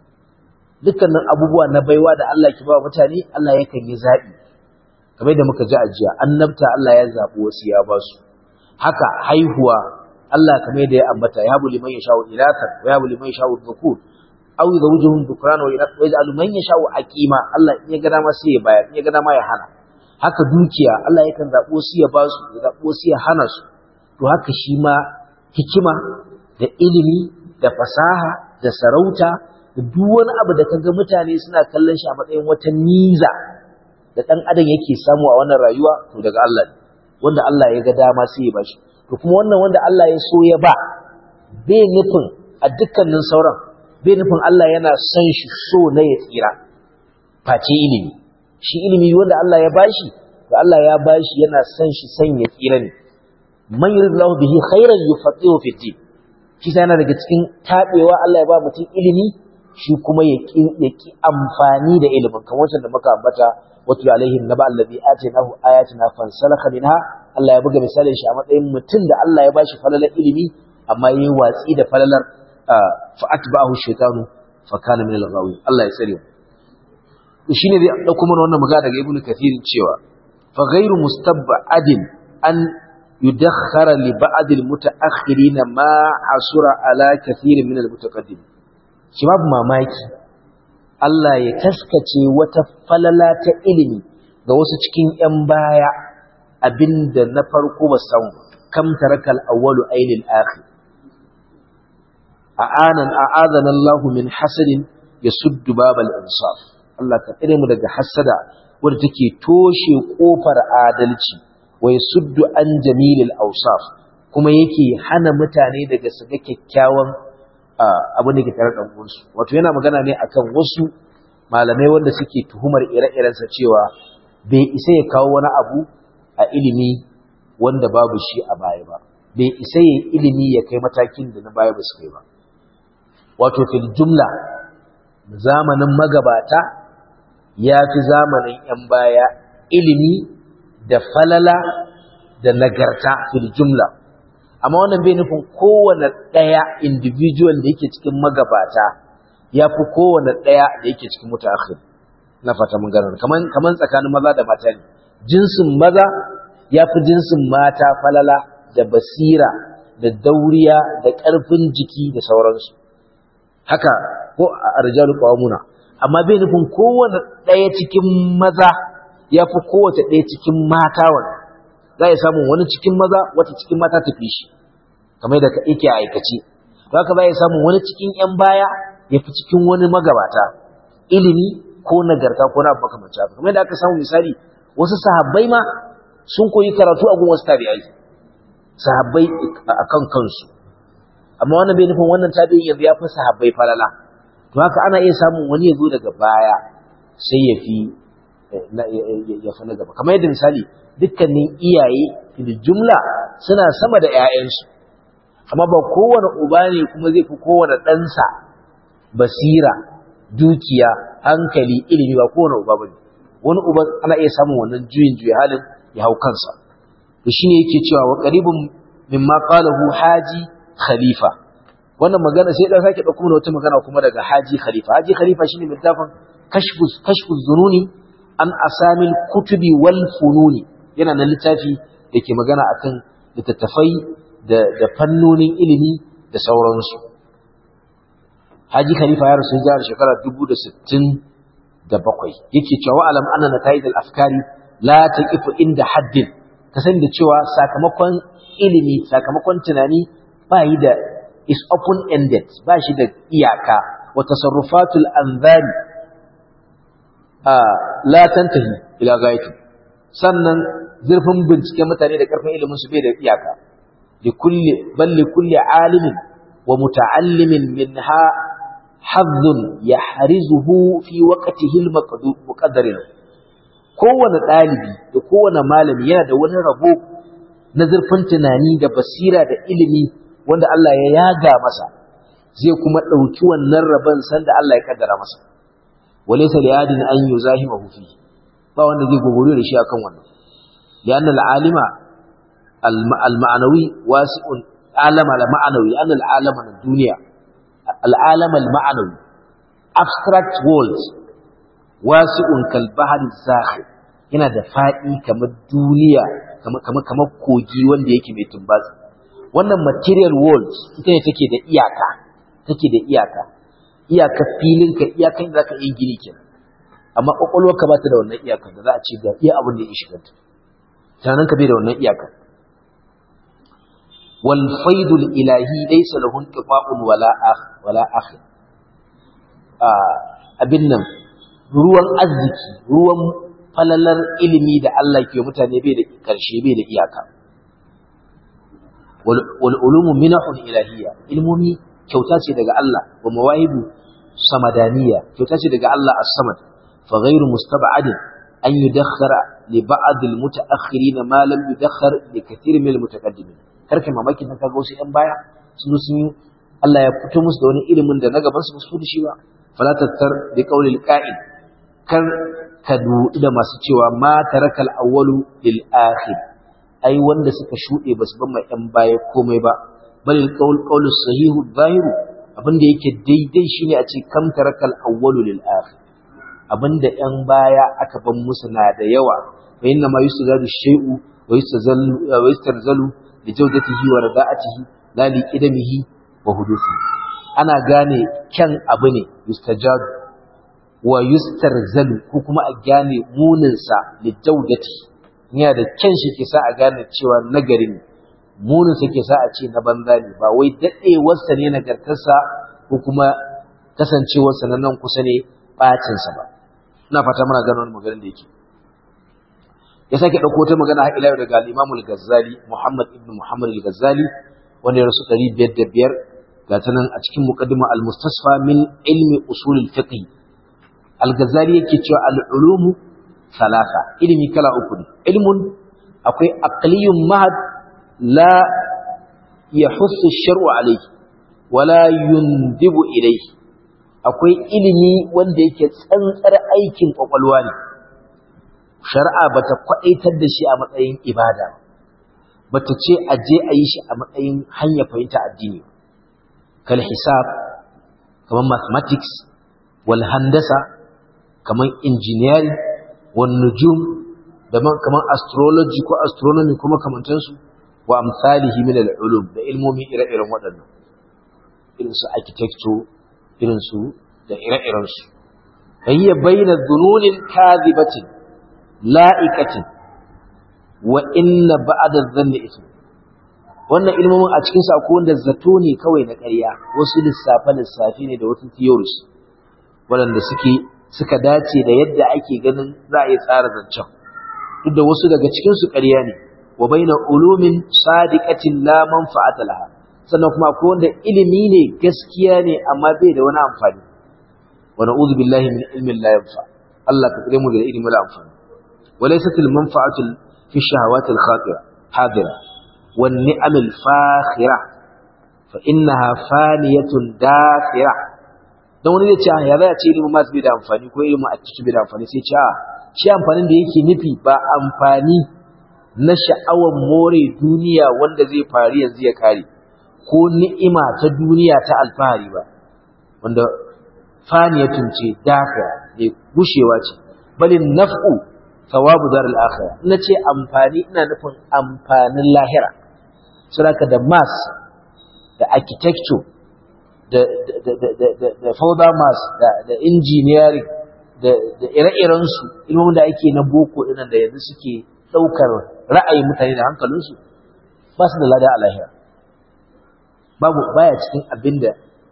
Speaker 1: Dukkanin abubuwa na baiwa da Allah ke ba mutane, Allah yakan yi zabi. Kamar da muka ji a jiya, annabta Allah ya zabi wasu ya ba su. Haka haihuwa Allah kamar da ya ambata, ya habu liman yasha'u inathan wa ya habu liman yasha'u dhukur aw yuzawwijuhum dhukran wa inathan wa yaj'alu man yasha'u aqima. Allah in ya ga dama sai ya bayar, in ya ga dama ya hana. Haka dukiya Allah yakan zaɓo su ya ba su, ya zaɓo su ya hana su. To haka shi ma hikima da ilimi da fasaha da sarauta da duk wani abu da kaga mutane suna kallon shi a matsayin wata niza da ɗan adam yake samu a wannan rayuwa, to daga Allah ne, wanda Allah ya ga dama sai ya bashi. To kuma wannan wanda Allah ya so ya ba, bai nufin a dukkanin sauran, bai nufin Allah yana son shi so na ya tsira face ilimi. Shi ilimi wanda Allah ya bashi, da Allah ya bashi yana son shi son ya tsira ne. Man yuridullahu bihi khairan yufaqihu fi din. Shi sai yana daga cikin tabewa Allah ya ba mutum ilimi, shi kuma ya ki ya ki amfani da ilimin, kamar wacce da muka ambata watul alaihim naba allazi atainahu ayatina fansalakha minha. Allah ya buga misalin shi a matsayin mutum da Allah ya bashi falalar ilimi, amma yayi watsi da falalar fa atba'ahu shaytanu fa kana min al-ghawin. Allah ya tsare mu. Shi ne zai ɗauko mana wannan magana daga Ibn Kathir cewa fa ghairu mustab'adin an yudakhkhara li ba'd al-mutaakhirin ma asura ala kathir min al-mutaqaddim. Shi babu mamaki Allah ya taskace wata falala ta ilimi ga wasu cikin ƴan baya abinda na farko ba san kam tarakal awwalu aynil akhir. a'anan a'adana Allah min hasadin yasuddu babal insaf. Allah ka tsare mu daga hasada wanda take toshe kofar adalci, wa yasuddu an jamilil awsaf, kuma yake hana mutane daga su ga kyakkyawan abin da ke tare da uwansu. Wato yana magana ne akan wasu malamai wanda suke tuhumar ire-irensa cewa bai isa ya kawo wani abu a ilimi wanda babu shi a baya ba, bai isa ya ilimi ya kai matakin da na baya ba su kai ba. Wato fil jumla zamanin magabata ya fi zamanin ‘yan baya ilimi da falala da nagarta fil jumla. Amma wannan bai nufin kowane ɗaya individual da yake cikin magabata ya fi kowane ɗaya da yake cikin mutaakhir. Na fata mun gano kaman kaman tsakanin maza da mata ne. Jinsin maza ya fi jinsin mata falala da basira da dauriya da ƙarfin jiki da sauransu. Haka ko a rijalu qawmuna, amma bai nufin kowane ɗaya cikin maza ya fi kowace ɗaya cikin mata wani. Za a samu wani cikin maza wata cikin mata tafi shi, kamar da yake aikace. Haka za a samu wani cikin ‘yan baya ya fi cikin wani magabata ilimi ko nagarta ko na makamanci haka. Kamar da aka samu misali, wasu sahabbai ma sun koyi karatu a gun wasu tabi'ai, sahabbai a kan kansu. Amma wannan bai nufin wannan tabi'in yanzu ya fi sahabbai falala. To haka ana iya samun wani ya zo daga baya sai ya fi ya fi na gaba. Kamar yadda misali, dukkanin iyaye fil jumla suna sama da ‘ya'yansu, amma ba kowane uba ne kuma zai fi kowane ɗansa basira, dukiya, hankali, ilimi, ba kowane uba ba ne. Wani uba ana iya samun wannan juyin juya halin ya hau kansa. To to shine yake cewa wa qaribun mimma qalahu haji khalifa. Wannan magana sai dan sake dauko mana wata magana kuma daga haji khalifa. Haji khalifa shine littafin kashfu kashfu zununi an asamil kutubi wal fununi, yana nan littafi dake magana akan littattafai da da fannonin ilimi da sauransu. Haji khalifa ya rasu jihar shekara dubu da sittin da bakwai, yake cewa alam anna nata'id al-afkari la taqifu inda haddin, ka sani da cewa sakamakon ilimi, sakamakon tunani ba yi da is open ended, ba shi da iyaka. Wa tasarrufatul anzari la tantahi ila ghayati, sannan zurfin binciken mutane da karfin ilimin su bai da iyaka. li kulli bal li kulli alimin wa muta'allimin minha hazzun yahrizuhu fi waqtihi al-muqaddir. Kowane ɗalibi da kowane malami yana da wani rabo na zurfin tunani da basira da ilimi wanda Allah ya yaga masa, zai kuma ɗauki wannan rabon sanda Allah ya kaddara masa. Walaysa li'adin an yuzahimahu fi, ba wanda zai gogoro da shi akan wannan. Li'anna al-alima al-ma'nawi wasi'un, alama al-ma'nawi, anna al-alama ad-dunya al-alam al-ma'nawi, abstract world, wasi'un kal bahr az-zakhir, yana da faɗi kamar duniya, kamar kamar kamar kogi wanda yake mai tumbatsi. Wannan material world ita ne take da iyaka, take da iyaka iyaka filinka, iyakan da zaka yi gini kenan, amma kwakwalwarka ba ta da wannan iyakan da za a ce ga iya abin da ya shiga ta, tunaninka bai da wannan iyakan. wal faidul ilahi laysa lahu inqita'un wala akh wala akhir. abin nan ruwan arziki, ruwan falalar ilimi da Allah ke mutane bai da karshe, bai da iyaka. wal ulumu minahun ilahiyya, ilmomi kyauta ce daga Allah, wa mawahibu samadaniya, kyauta ce daga Allah as-samad. fa ghayru mustab'adin an yudakhkhara li ba'd al-mutaakhirin ma lam yudakhkhar li kathir min al-mutaqaddimin. karkai mamakin nan kaga wasu yan baya sun sun yi Allah ya fito musu da wani ilimin da na gaban su su da shi ba. fala tattar bi qawli al-qa'il, kar ka dudu da masu cewa ma tarakal awwalu lil akhir, ai wanda suka shude basu ban mai yan baya komai ba. bal al-qawl qawlu sahihu zahiru, abinda yake daidai shine a ce kam tarakal awwalu lil akhir, abinda yan baya aka ban musu na da yawa. fa inna ma yusdadu shay'u wa yustazallu wa yustarzalu li jawdatihi wa rada'atihi la li qidamihi wa huduthi. ana gane kyan abu ne yustajadu wa yustarzalu, ko kuma a gane muninsa li jawdati, yana da kyan shi ke sa a gane cewa nagari ne, muninsa ke sa a ce na banza ne, ba wai daɗewarsa ne nagartarsa ko kuma kasancewarsa na nan kusa ne ɓacinsa ba. ina fata muna gano wani maganin da yake. ya sake ɗauko ta magana har ila daga al-Imam al-Ghazali, Muhammad ibn Muhammad al-Ghazali, wanda ya rasu ɗari biyar da biyar, ga ta nan a cikin muqaddima al-Mustasfa min ilmi usul al-fiqh. al-Ghazali yake cewa al-ulumu salasa, ilimi kala uku ne. ilmun akwai aqliyun mahad la yahussu ash-shar'u alayhi wala yundibu ilayhi. akwai ilimi wanda yake tsantsar aikin kwakwalwa ne, shari'a bata kwadaitar da shi a matsayin ibada, bata ce a je a yi shi a matsayin hanya fahimta addini. kal hisab, kamar mathematics, wal handasa, kamar engineering, wal nujum, da kamar astrology ko astronomy kuma kamantansu, wa amsalihi min al-ulum, da ilmomi ire-iren waɗannan, irin su architecture, irin su da ire-iren su. Hayya bayna dhununin kadhibatin la'iqatin wa inna ba'da dhanni ism. wannan ilmomin a cikin sa akwai wanda zato ne kawai na ƙarya, wasu lissafe lissafi ne da wasu theories waɗanda suke suka dace da yadda ake ganin za a yi tsara zancen, duk da wasu daga cikin su ƙarya ne. wa baina ulumin sadiqatin la manfa'ata laha, sannan kuma akwai wanda ilimi ne gaskiya ne amma bai da wani amfani. wa na'udhu billahi min ilmin la yanfa, Allah ka tsare mu da ilimi la amfani. wa laysat al manfa'atu fi shahawat al khatira hadira wan ni'am al fakhira fa innaha faniyatun dafira. dan wani zai ce ya zai ce ilimin masu bai da amfani ko ilimin attitude bai da amfani, sai ce shi amfanin da yake nufi ba amfani na sha'awar more duniya wanda zai faru yanzu ya kare ko ni'ima ta duniya ta alfahari ba wanda faniyatun ce dafa ne gushewa ce balin naf'u thawabu darul akhirah nace amfani ina nufin amfanin lahira saboda da mass da architecture da da da da da fauda mass da da engineering da da ire-iren su ilmomin da ake na boko dinan da yanzu suke daukar ra'ayin mutane da hankalinsu ba su da lada a lahira babu baya cikin abinda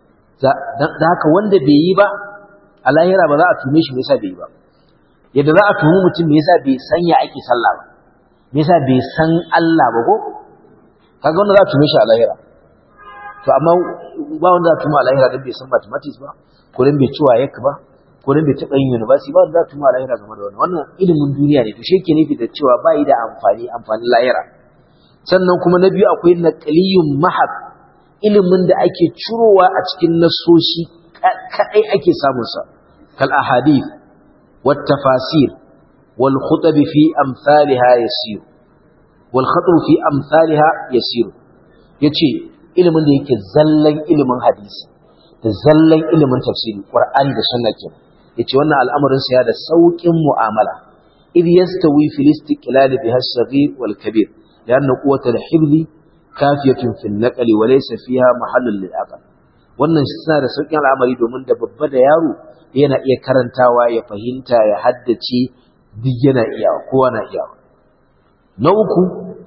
Speaker 1: da haka wanda bai yi ba a lahira ba za a tume shi me yasa bai yi ba yadda za a tuhumi mutum me yasa bai san ya ake sallah ba me yasa bai san Allah ba ko kaga wanda za a tume shi a lahira to amma ba wanda za a tuma a lahira dan bai san mathematics ba ko dan bai ci waye ba ko dan bai taɓa yin university ba wanda za a tuma a lahira game da wannan wannan ilimin duniya ne to shi ke nufi da cewa ba yi da amfani amfanin lahira sannan kuma na biyu akwai naqliyun mahab ilimin da ake cirowa a cikin nasoshi kadai ake samun sa kal ahadith wat tafasir wal khutab fi amsalha yasir wal khatab fi amsalha yasir yace ilimin da yake zallan ilimin hadisi da zallan ilimin tafsiri qur'ani da sunna kenan yace wannan al'amarin sa ya da saukin mu'amala idh yastawi fil istiqlal biha as-saghir wal kabir لأن قوة الحفظ كافية في النقل وليس فيها محل للعقل wannan suna da sauƙin al'amari domin da babba da yaro yana iya karantawa ya fahimta ya haddace duk yana iya kowa na iya na uku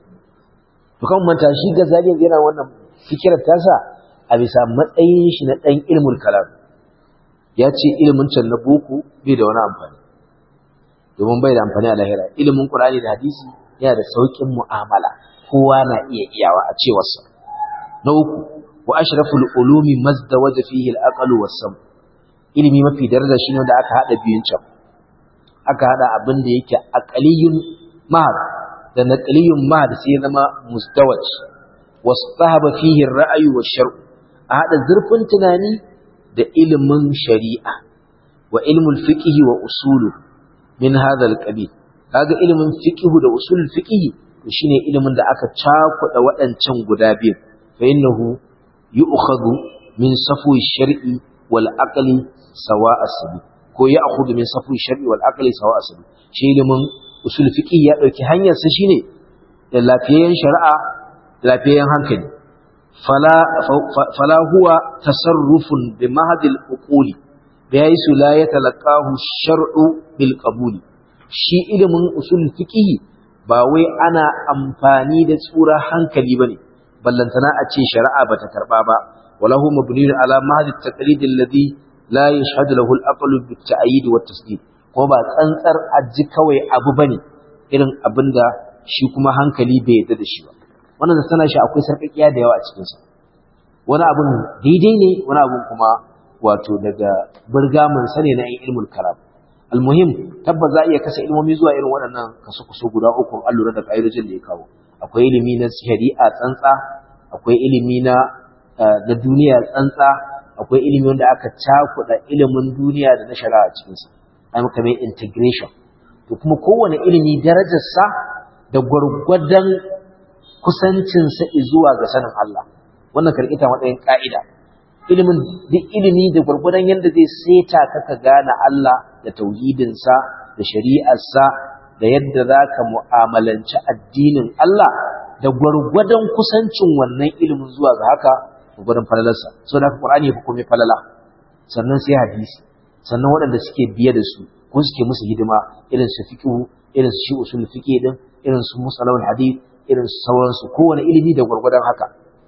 Speaker 1: to kan manta shi Ghazali yana wannan fikirar tasa a bisa matsayin shi na dan ilmul kalam ya ce ilimin can na boko bai da wani amfani domin bai da amfani a lahira ilimin Qur'ani da hadisi yana da sauƙin mu'amala kowa na iya iyawa a cewarsa na uku wa ashraful ulumi mazdawaja fihi al-aqlu was-sam ilimi mafi daraja shine da aka hada biyun can aka hada abin da yake aqliyun mahad da naqliyun mahad sai zama mustawaj wastahaba fihi ar-ra'y wash-shar' a hada zurfin tunani da ilimin shari'a wa ilmul fiqh wa usulu min hadha al-qabil kaga ilimin fiqh da usulul fiqh to shine ilimin da aka cakuda waɗancan guda biyu fa innahu yu'khadhu min safwi shar'i wal aqli sawa'a sabi ko ya'khudhu min safwi shar'i wal aqli sawa'a sabi shi ilimin usulul fiqh ya dauki hanyar sa shine da lafiyayyen shari'a da lafiyayyen hankali fala fala huwa tasarrufun bi mahadil uquli bihaythu la yatalaqahu shar'u bil qabuli shi ilimin usul fiqh ba wai ana amfani da tsura hankali bane ballantana a ce shari'a bata karba ba walahu mabniun ala mahd at-taqlid alladhi la yashhadu lahu al-aql bit-ta'yid wa at-tasdid ko ba tsantsar aji kawai abu bane irin abinda shi kuma hankali bai yarda da shi ba wannan da sana shi akwai sarkakiya da yawa a cikin sa wani abun daidai ne wani abun kuma wato daga burgamin sane na ilmul kalam almuhim tabbas za a iya kasa ilmomi zuwa irin waɗannan kaso-kaso guda uku an lura da ƙa'idojin da ya kawo akwai ilimi na shari'a tsantsa akwai ilimi na na duniya tsantsa akwai ilimi wanda aka cakuɗa ilimin duniya da na shari'a a cikinsa ai maka mai integration to kuma kowane ilimi darajarsa da gwargwadon kusancinsa zuwa ga sanin Allah wannan karkita matsayin ƙa'ida ilimin duk ilimi da gwargwadon yadda zai seta ka ka gane Allah da tauhidinsa da shari'arsa da yadda za ka mu'amalanci addinin Allah da gwargwadon kusancin wannan ilimin zuwa ga haka gwargwadon falalarsa so da Qur'ani ya fi komai falala sannan sai hadisi sannan waɗanda suke biye da su ko suke musu hidima irin su fiqh irin su shi usul fiqh din irin su musalahul hadith irin su sauransu kowane ilimi da gwargwadon haka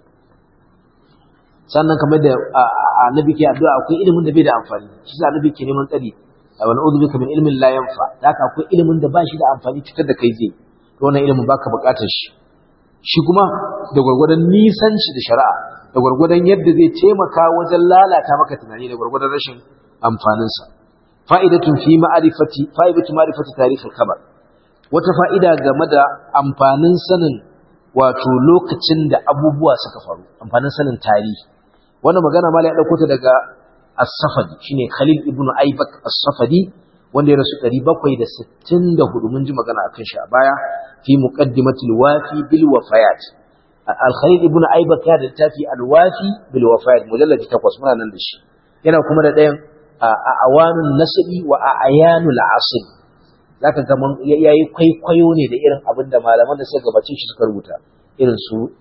Speaker 1: sannan kamar da annabi ke addu'a akwai ilimin da bai da amfani shi sa annabi ke neman tsari wa na'udhu bika min ilmin la yanfa haka akwai ilimin da ba shi da amfani cutar da kai zai to wannan ilimin baka bukatar shi shi kuma da gwargwadon nisan shi da shari'a da gwargwadon yadda zai taimaka wajen lalata maka tunani da gwargwadon rashin amfanin sa fa'idatun fi ma'rifati fa'idatu ma'rifati tarikh al-khabar wata fa'ida game da amfanin sanin wato lokacin da abubuwa suka faru amfanin sanin tarihi wannan magana mali ya dauko ta daga as-Safadi shine Khalil ibn Aybak as-Safadi wanda ya rasu ɗari bakwai da sittin da hudu, mun ji magana akan shi a baya, fi muqaddimatil wafi bil wafayat. Al-Khalil ibn Aybak ya da littafi al-Wafi bil wafayat mujalladi takwas, muna nan da shi. Yana kuma da ɗayan a awanun nasbi wa ayanul asr. Zaka ga yayi kwaikwayo ne da irin abin da malaman da suka gabace shi suka rubuta, irin su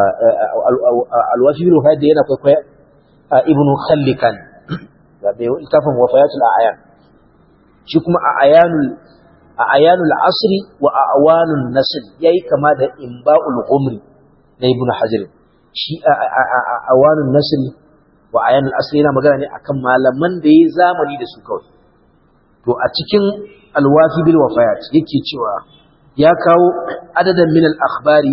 Speaker 1: al-Wafi bil wafayat da yana kwaikwayo ibn Khallikan da bai littafin wafayatul ayan. Shi kuma a ayanul a ayanul asri wa awanun nasr yayi kama da imba'ul ghumri na ibn Hajar. Shi a awanun nasr wa ayanul asri yana magana ne akan malaman da yayi zamani da su kawai. To a cikin alwafi bil wafayat yake cewa ya kawo adadan min al akhbari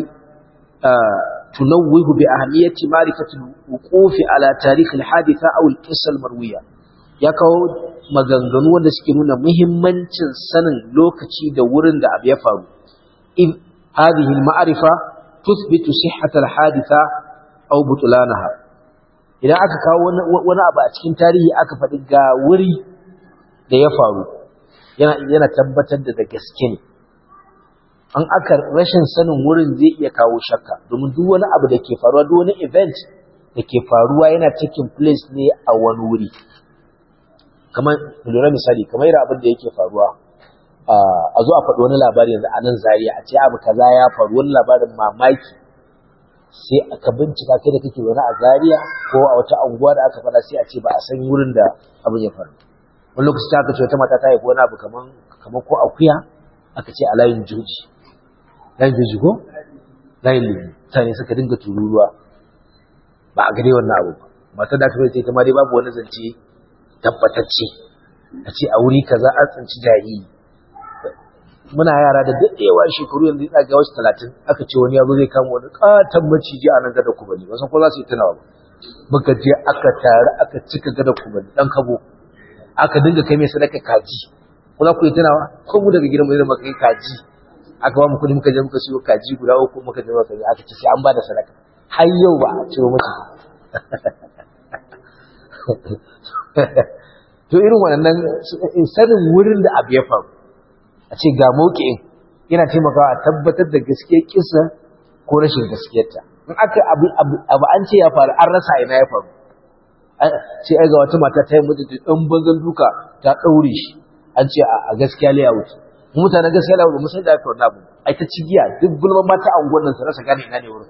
Speaker 1: tunawwihu bi ahamiyati ma'rifati al wuqufi ala tarikh al haditha aw al qissa al marwiya. Ya kawo maganganu wanda suke nuna muhimmancin sanin lokaci da wurin da abu ya faru. In hadhihi al-ma'rifa tuthbitu sihhat al-haditha aw butlanaha. Idan aka kawo wani abu a cikin tarihi aka faɗi ga wuri da ya faru, yana yana tabbatar da da gaske ne. An aka rashin sanin wurin zai iya kawo shakka, domin duk wani abu da ke faruwa, duk wani event da ke faruwa yana taking place ne a wani wuri. Kamar lura misali kamar irin abin da yake faruwa a zo a faɗi wani labari yanzu a nan Zaria, a ce abu kaza ya faru, wani labarin mamaki, sai aka bincika kai da kake wani a Zaria ko a wata anguwa da aka faɗa, sai a ce ba a san wurin da abin ya faru. Wani lokaci ta aka ce wata mata ta haifi wani abu kaman kaman ko akuya, aka ce a layin Joji, layin Joji ko layin Libi, mutane suka dinga tururuwa ba a gare wannan abu ba. Matar da aka ce ta ma dai babu wani zance tabbatacce a ce a wuri kaza an tsinci jariri. Muna yara da daɗewa shekaru yanzu ina ga wasu talatin, aka ce wani yaro zai kama wani katon maciji a nan gada kubani, wasan ko za su yi tunawa ba. Muka je aka tare aka cika gada kubani ɗan kabo, aka dinga kai mai sadaka kaji. Ko za ku yi tunawa ko mu daga gidan mu irin muka yi kaji, aka ba mu kuɗi muka je muka siyo kaji guda uku, muka je muka yi aka ce sai an ba da sadaka. Har yau ba a ciro musu. To irin wannan sanin wurin da abu ya faru, a ce ga mawqi'in, yana taimakawa a tabbatar da gaskiyar kissa ko rashin gaskiyarta. In aka abu abu an ce ya faru an rasa ina ya faru, sai ai ga wata mata ta yi mutunta dan banzan duka ta daure shi, an ce a gaskiya liya wuce. Mutanen gaskiya liya wuce mun san da aka wannan abu, ai ta cigiya duk gulman mata a unguwar nan su rasa gane ina ne wurin.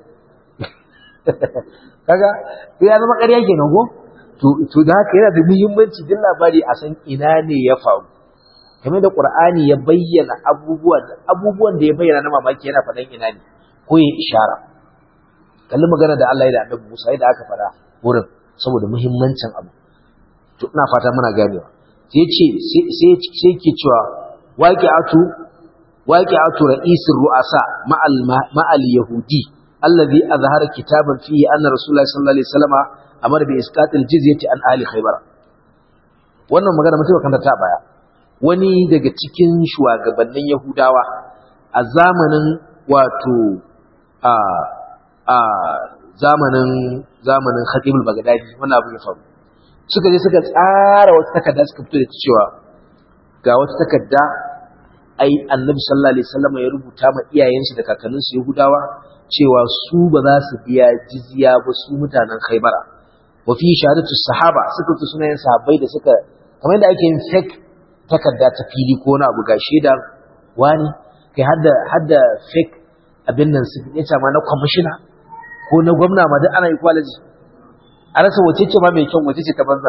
Speaker 1: Kaga ya zama ƙarya kenan ko? To da haka yana da muhimmanci duk labari a san ina ne ya faru. Kamar da Qur'ani ya bayyana abubuwan abubuwan da ya bayyana na mamaki yana faɗan ina ne ko ya ishara. Kalli magana da Allah ya da Annabi Musa da aka faɗa wurin saboda muhimmancin abu. To ina fata muna ganewa. Sai ce sai sai ke cewa waqi'atu waqi'atu ra'isir ru'asa ma'al ma'al yahudi alladhi azhara kitaban fihi anna rasulullahi sallallahu alaihi wasallam amar bi isqatil jizyati an ahli khaybar. Wannan magana mutum kan ta baya, wani daga cikin shugabannin yahudawa a zamanin wato a a zamanin zamanin Khatib al-Baghdadi wannan abu ya faru. Suka je suka tsara wata takarda suka fito da cewa ga wata takarda ai Annabi sallallahu alaihi wasallam ya rubuta ma iyayensu da kakanninsu yahudawa cewa su ba za su biya jizya ba, su mutanen Khaybara. wafi shahadatu sahaba suka fi sunayen sahabbai da suka kamar da ake yin fake takarda ta fili ko na abu ga shaida wani kai hadda hadda fake abin nan su ne ta ma na commissioner ko na gwamna ma duk ana yi kwalaji a rasa wace ce ma mai kyau wace ce ta banza.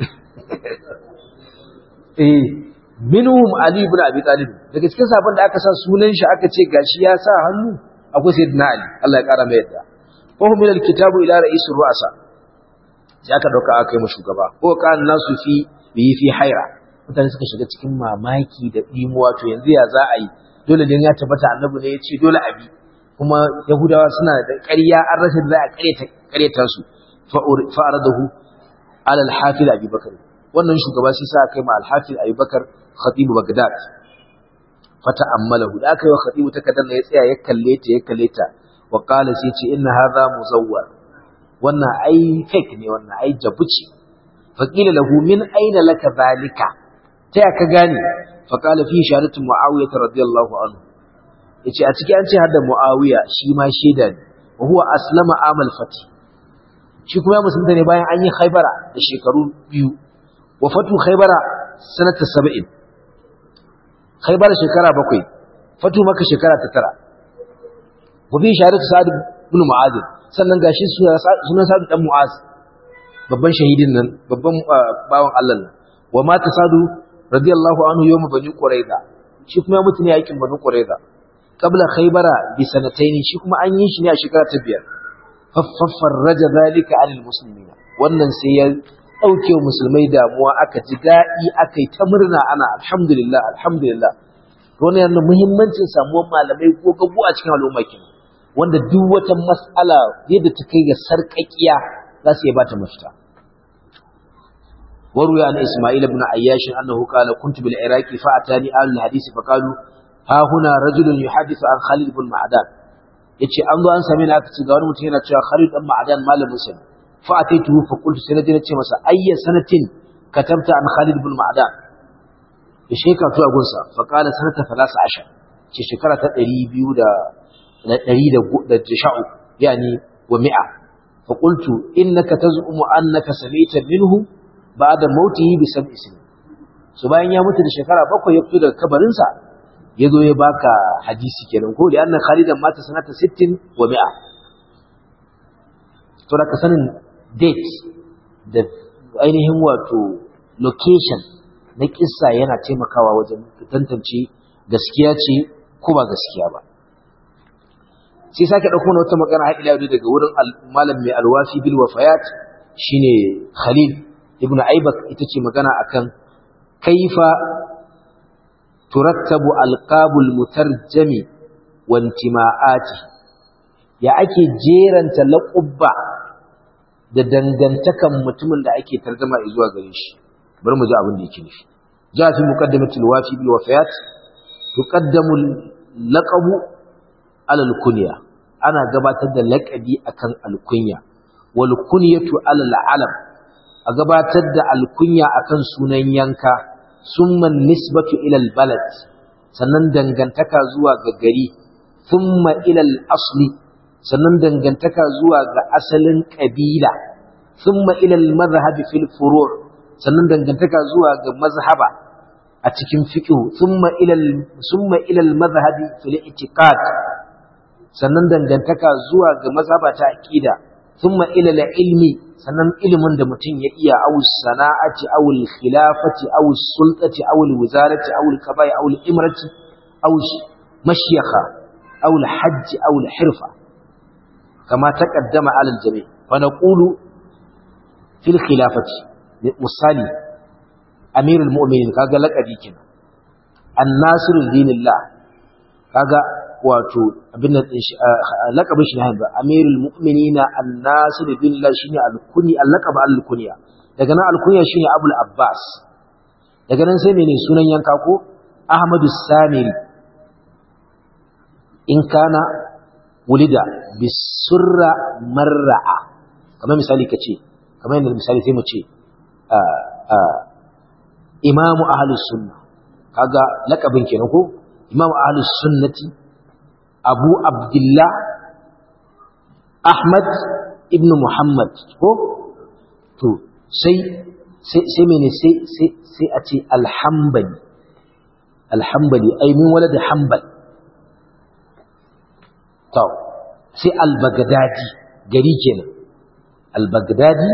Speaker 1: eh minhum ali ibn abi talib, daga cikin sahabban da aka sa sunan shi aka ce gashi ya sa hannu akwai sayyidina ali, Allah ya kara mai yadda. wa hum min alkitabu ila ra'isir ru'asa, sai aka dauka aka yi mu shugaba ko kan nasu fi bi fi haira, mutane suka shiga cikin mamaki da dimuwa. To yanzu ya za a yi, dole ne ya tabbata annabi ne ya ce dole abi, kuma yahudawa suna da ƙarya an rasa da za a ƙareta ƙareta su. fa aradahu ala al-hafiz abi bakr, wannan shugaba sai sa kai ma al-hafiz abi bakr khatib bagdad, fata ammalahu, da aka yi wa khatib takaddan ya tsaya ya kalle ta ya kalle ta wa qala sai ce inna hadha muzawwar, wannan ai fake ne, wannan ai jabuci. faqila lahu min aina laka zalika, ta ya ka gane fa qala fi shahadatu muawiya radiyallahu anhu yace a ciki an ce hadda muawiya shi ma shaida ne wa huwa aslama amal fati shi kuma ya musulunta ne bayan an yi khaybara da shekaru biyu wa fatu khaybara sanata sab'in khaybara shekara bakwai fatu maka shekara ta tara wa fi shahadatu sa'd ibn mu'adh sannan gashi sunan sa'd dan mu'az babban shahidin nan babban bawan Allah nan wa mata sa'd radiyallahu anhu yawm bani quraiza shi kuma ya mutu ne yakin bani quraiza qabla khaybara bi sanatayn shi kuma an yi shi ne a shekara ta biyar faffarraja zalika anil muslimina wannan sai ya dauke musulmai damuwa aka ji dadi akai ta murna ana alhamdulillah alhamdulillah wannan yana muhimmancin samuwar malamai ko gabu a cikin al'umma kin wanda duk wata mas'ala yadda ta kai ga sarƙaƙiya za su yi bata mafita وروي عن إسماعيل بن عياش أنه قال كنت بالعراق فأتاني أهل الحديث فقالوا ها هنا رجل يحدث عن خالد بن معدان yace an zo an same ni aka ce ga wani mutum yana cewa Khalid dan Ma'dan malamin sa fa ataitu fa qultu sai naje nace masa ayya sanatin katabta an Khalid ibn Ma'dan ya sheka to agun sa fa qala sanata thalath ashar ce shekara ta ɗari biyu da ɗari da sha'u yani wa mi'a fa qultu innaka tazumu annaka samita minhu ba'da mautihi bi sab'i sinin so bayan ya mutu da shekara bakwai ya fito daga kabarin sa yazo ya baka hadisi kenan ko da annan Khalidan mata sanata sittin wa mi'a to da ka sanin date da ainihin wato location na kissa yana taimakawa wajen tantance gaskiya ce ko ba gaskiya ba sai sake dauko wata magana har ila daga wurin malam mai alwafi bil wafayat shine Khalil ibn Aibak ita ce magana akan kaifa turattabu alqabul mutarjami wa intima'ati ya ake jeranta laqabba da dangantakan mutumin da ake tarjuma zuwa gare shi bari mu ji abin da yake nufi ja fi muqaddamatul wafi bil wafayat tuqaddamu laqabu ala al-kunya ana gabatar da laqabi akan al-kunya wal kunyatu ala al-alam a gabatar da al-kunya akan sunan yanka summa nisbatu ila al-balad sannan dangantaka zuwa ga gari thumma ila al-asli sannan dangantaka zuwa ga asalin kabila thumma ila al-madhhab fil furu' sannan dangantaka zuwa ga mazhaba a cikin fiqh thumma ila thumma ila al-madhhab fil i'tiqad sannan dangantaka zuwa ga mazhaba ta aqida thumma ila al-ilmi sannan ilimin da mutum ya iya aw sana'ati aw al-khilafati aw as-sultati aw al-wizarati aw al-qaba'i aw al-imrati aw mashyakha aw al-hajj aw al-hirfa kama taqaddama ala al-jami' wa naqulu fil khilafati misali amir al-mu'minin kaga laqabi kenan an-nasirul dinillah kaga wato abin da laqabin shi ne amirul mu'minina an-nasir billah shine al-kuni al-laqab al-kunya daga nan al-kunya shine abul abbas daga nan sai menene sunan yanka ko ahmadu samiri in kana wulida bisurra marra'a kamar misali kace kamar yadda misali sai mu ce imamu ahlus sunna kaga laqabin kenan ko imamu ahlus sunnati abu abdullah ahmad ibn muhammad ko to sai sai sai mene sai sai sai a ce alhambali alhambali ai min walad hanbal to sai al-baghdadi gari kenan al-baghdadi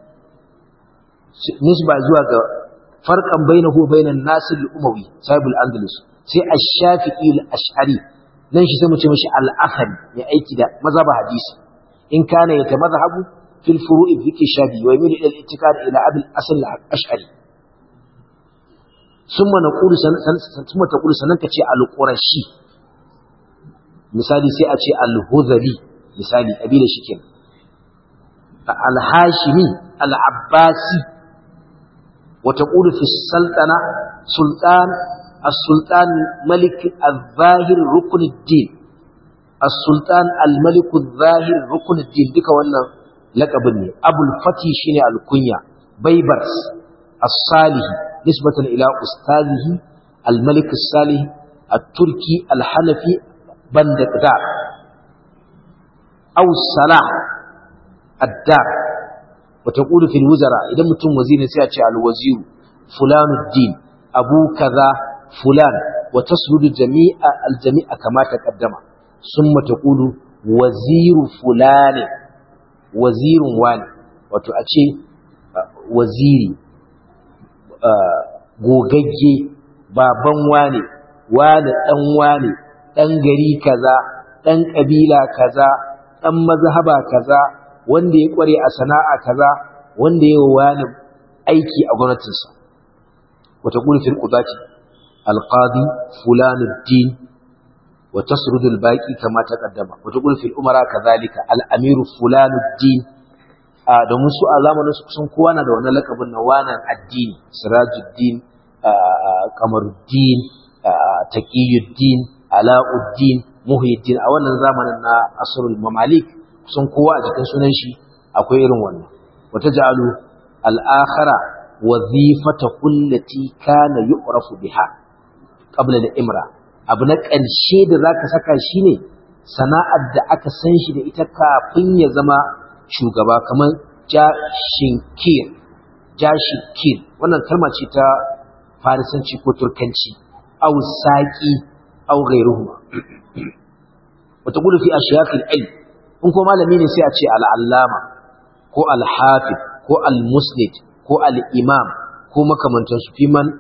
Speaker 1: nisba zuwa ga farqan bainahu bainan nasir al-umawi sahibul andalus sai ash-shafi'i al-ash'ari nan shi sai mu ce mishi al-akhari mai aiki da mazhab hadisi in kana yata mazhabu fil furu'i fi shafi wa yamilu ila al-i'tiqad ila abi al-asl al-ash'ari summa naqulu summa taqulu sanan ka ce al-qurashi misali sai a ce al-hudhali misali kabila shi kenan al-hashimi al-abbasi wa taqulu fi sultana sultan السلطان ملك الظاهر ركن الدين السلطان الملك الظاهر ركن الدين duka wannan laqabin ne abul fati shine al-kunya baybars as-salih nisbatan ila ustazihi al-malik as-salih at-turki al-hanafi bandaqdar aw salah ad-dar wa taqulu fil wuzara idan mutum waziri sai a ce al-wazir fulanuddin abu kaza fulan wa tasrudu jami'a al-jami'a kama taqaddama summa taqulu waziru fulani wazirun wani wato a ce waziri gogagge baban wane wane dan wane dan gari kaza dan kabila kaza dan mazhaba kaza wanda ya kware a sana'a kaza wanda ya wani aiki a gwamnatinsa wata qulu fil qudati alqadi fulanuddin wa tasrudu albaqi kama taqaddama wata qulu fil umara kadhalika al-amiru fulanuddin domin su a zamanin su kusan kowa na da wannan lakabin na wanan addini sirajuddin kamaruddin taqiyuddin alauddin muhyiddin a wannan zamanin na asrul mamalik kusan kowa a cikin sunan shi akwai irin wannan wata ja'alu al-akhara wazifata kullati kana yu'rafu biha qabla al-imra abu na ƙarshe da zaka saka shine sana'ar da aka san shi da ita kafin ya zama shugaba kamar jashinkir jashinkir wannan kalma ce ta farisanci ko turkanci aw saqi aw ghayruhu wata gudu fi ashyaqil ilm in ko malami ne sai a ce al-allama ko al-hafiz ko al-musnid ko al-imam ko makamantan su fi man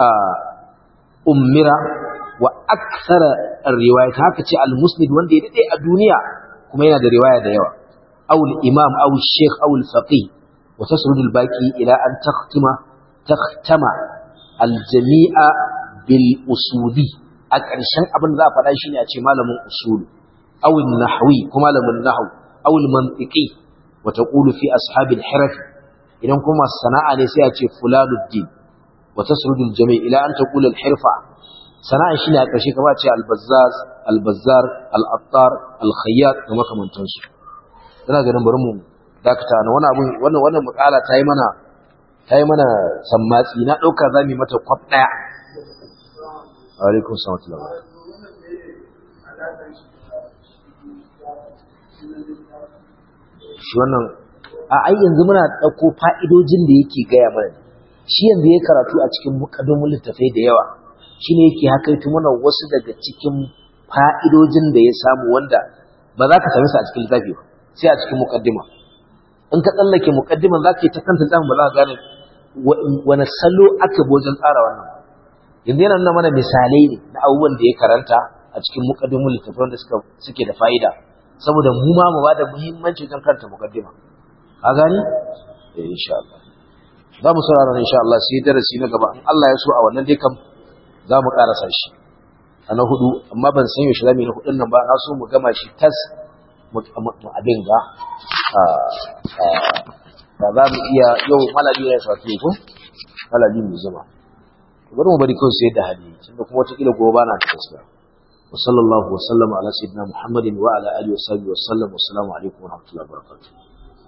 Speaker 1: ummira wa akthara ar-riwayat haka ce al-musnid wanda ya dade a duniya kuma yana da riwaya da yawa aw al-imam aw al-sheikh aw al-faqih wa tasrudu al-baqi ila an takhtima takhtama al-jami'a bil usuli a ƙarshen abin da za a faɗa shine a ce malamin usuli aw an-nahwi ko malamin nahw aw al-mantiqi wa taqulu fi ashabi al-hirf idan kuma sana'a ne sai a ce fulanuddin wa tasrudu al-jami' ila an taqula al-hirfa sana'a shine a ƙarshe kamar ce al-bazzaz al-bazzar al-attar al-khayyat da makamantansu ina ganin bari mu dakata na wannan abun wannan wannan makala ta yi mana ta yi mana sammatsi na dauka zamu mata kwaf daya alaikum salam shi wannan a ai yanzu muna dauko fa'idojin da yake gaya mana shi yanzu ya karatu a cikin muqaddimun littafai da yawa shine yake hakaito mana wasu daga cikin fa'idojin da ya samu wanda ba za ka same su a cikin littafi ba sai a cikin muqaddima in ka tsallake muqaddiman zaka yi ta kanta dan ba za ka gane wani salo aka bojin tsara wannan yanzu yana nuna mana misalai ne na abubuwan da ya karanta a cikin muqaddimun littafai wanda suka suke da fa'ida saboda mu ma mu bada muhimmanci wajen karanta muqaddima ka gani eh insha Allah za mu saurara insha Allah sai darasi na gaba in Allah ya so a wannan dai kam za mu karasa shi a na hudu amma ban san yaushe zamu yi na hudun nan ba na so mu gama shi tas mu abin ga da za mu iya yau malami ya sauke ko malami mu zama bari mu bari kawai sai da hali tunda kuma wata kila gobe bana gaskiya wa sallallahu wa sallama ala sayyidina muhammadin wa ala alihi wa sahbihi wa sallam wa assalamu alaikum wa rahmatullahi wa barakatuh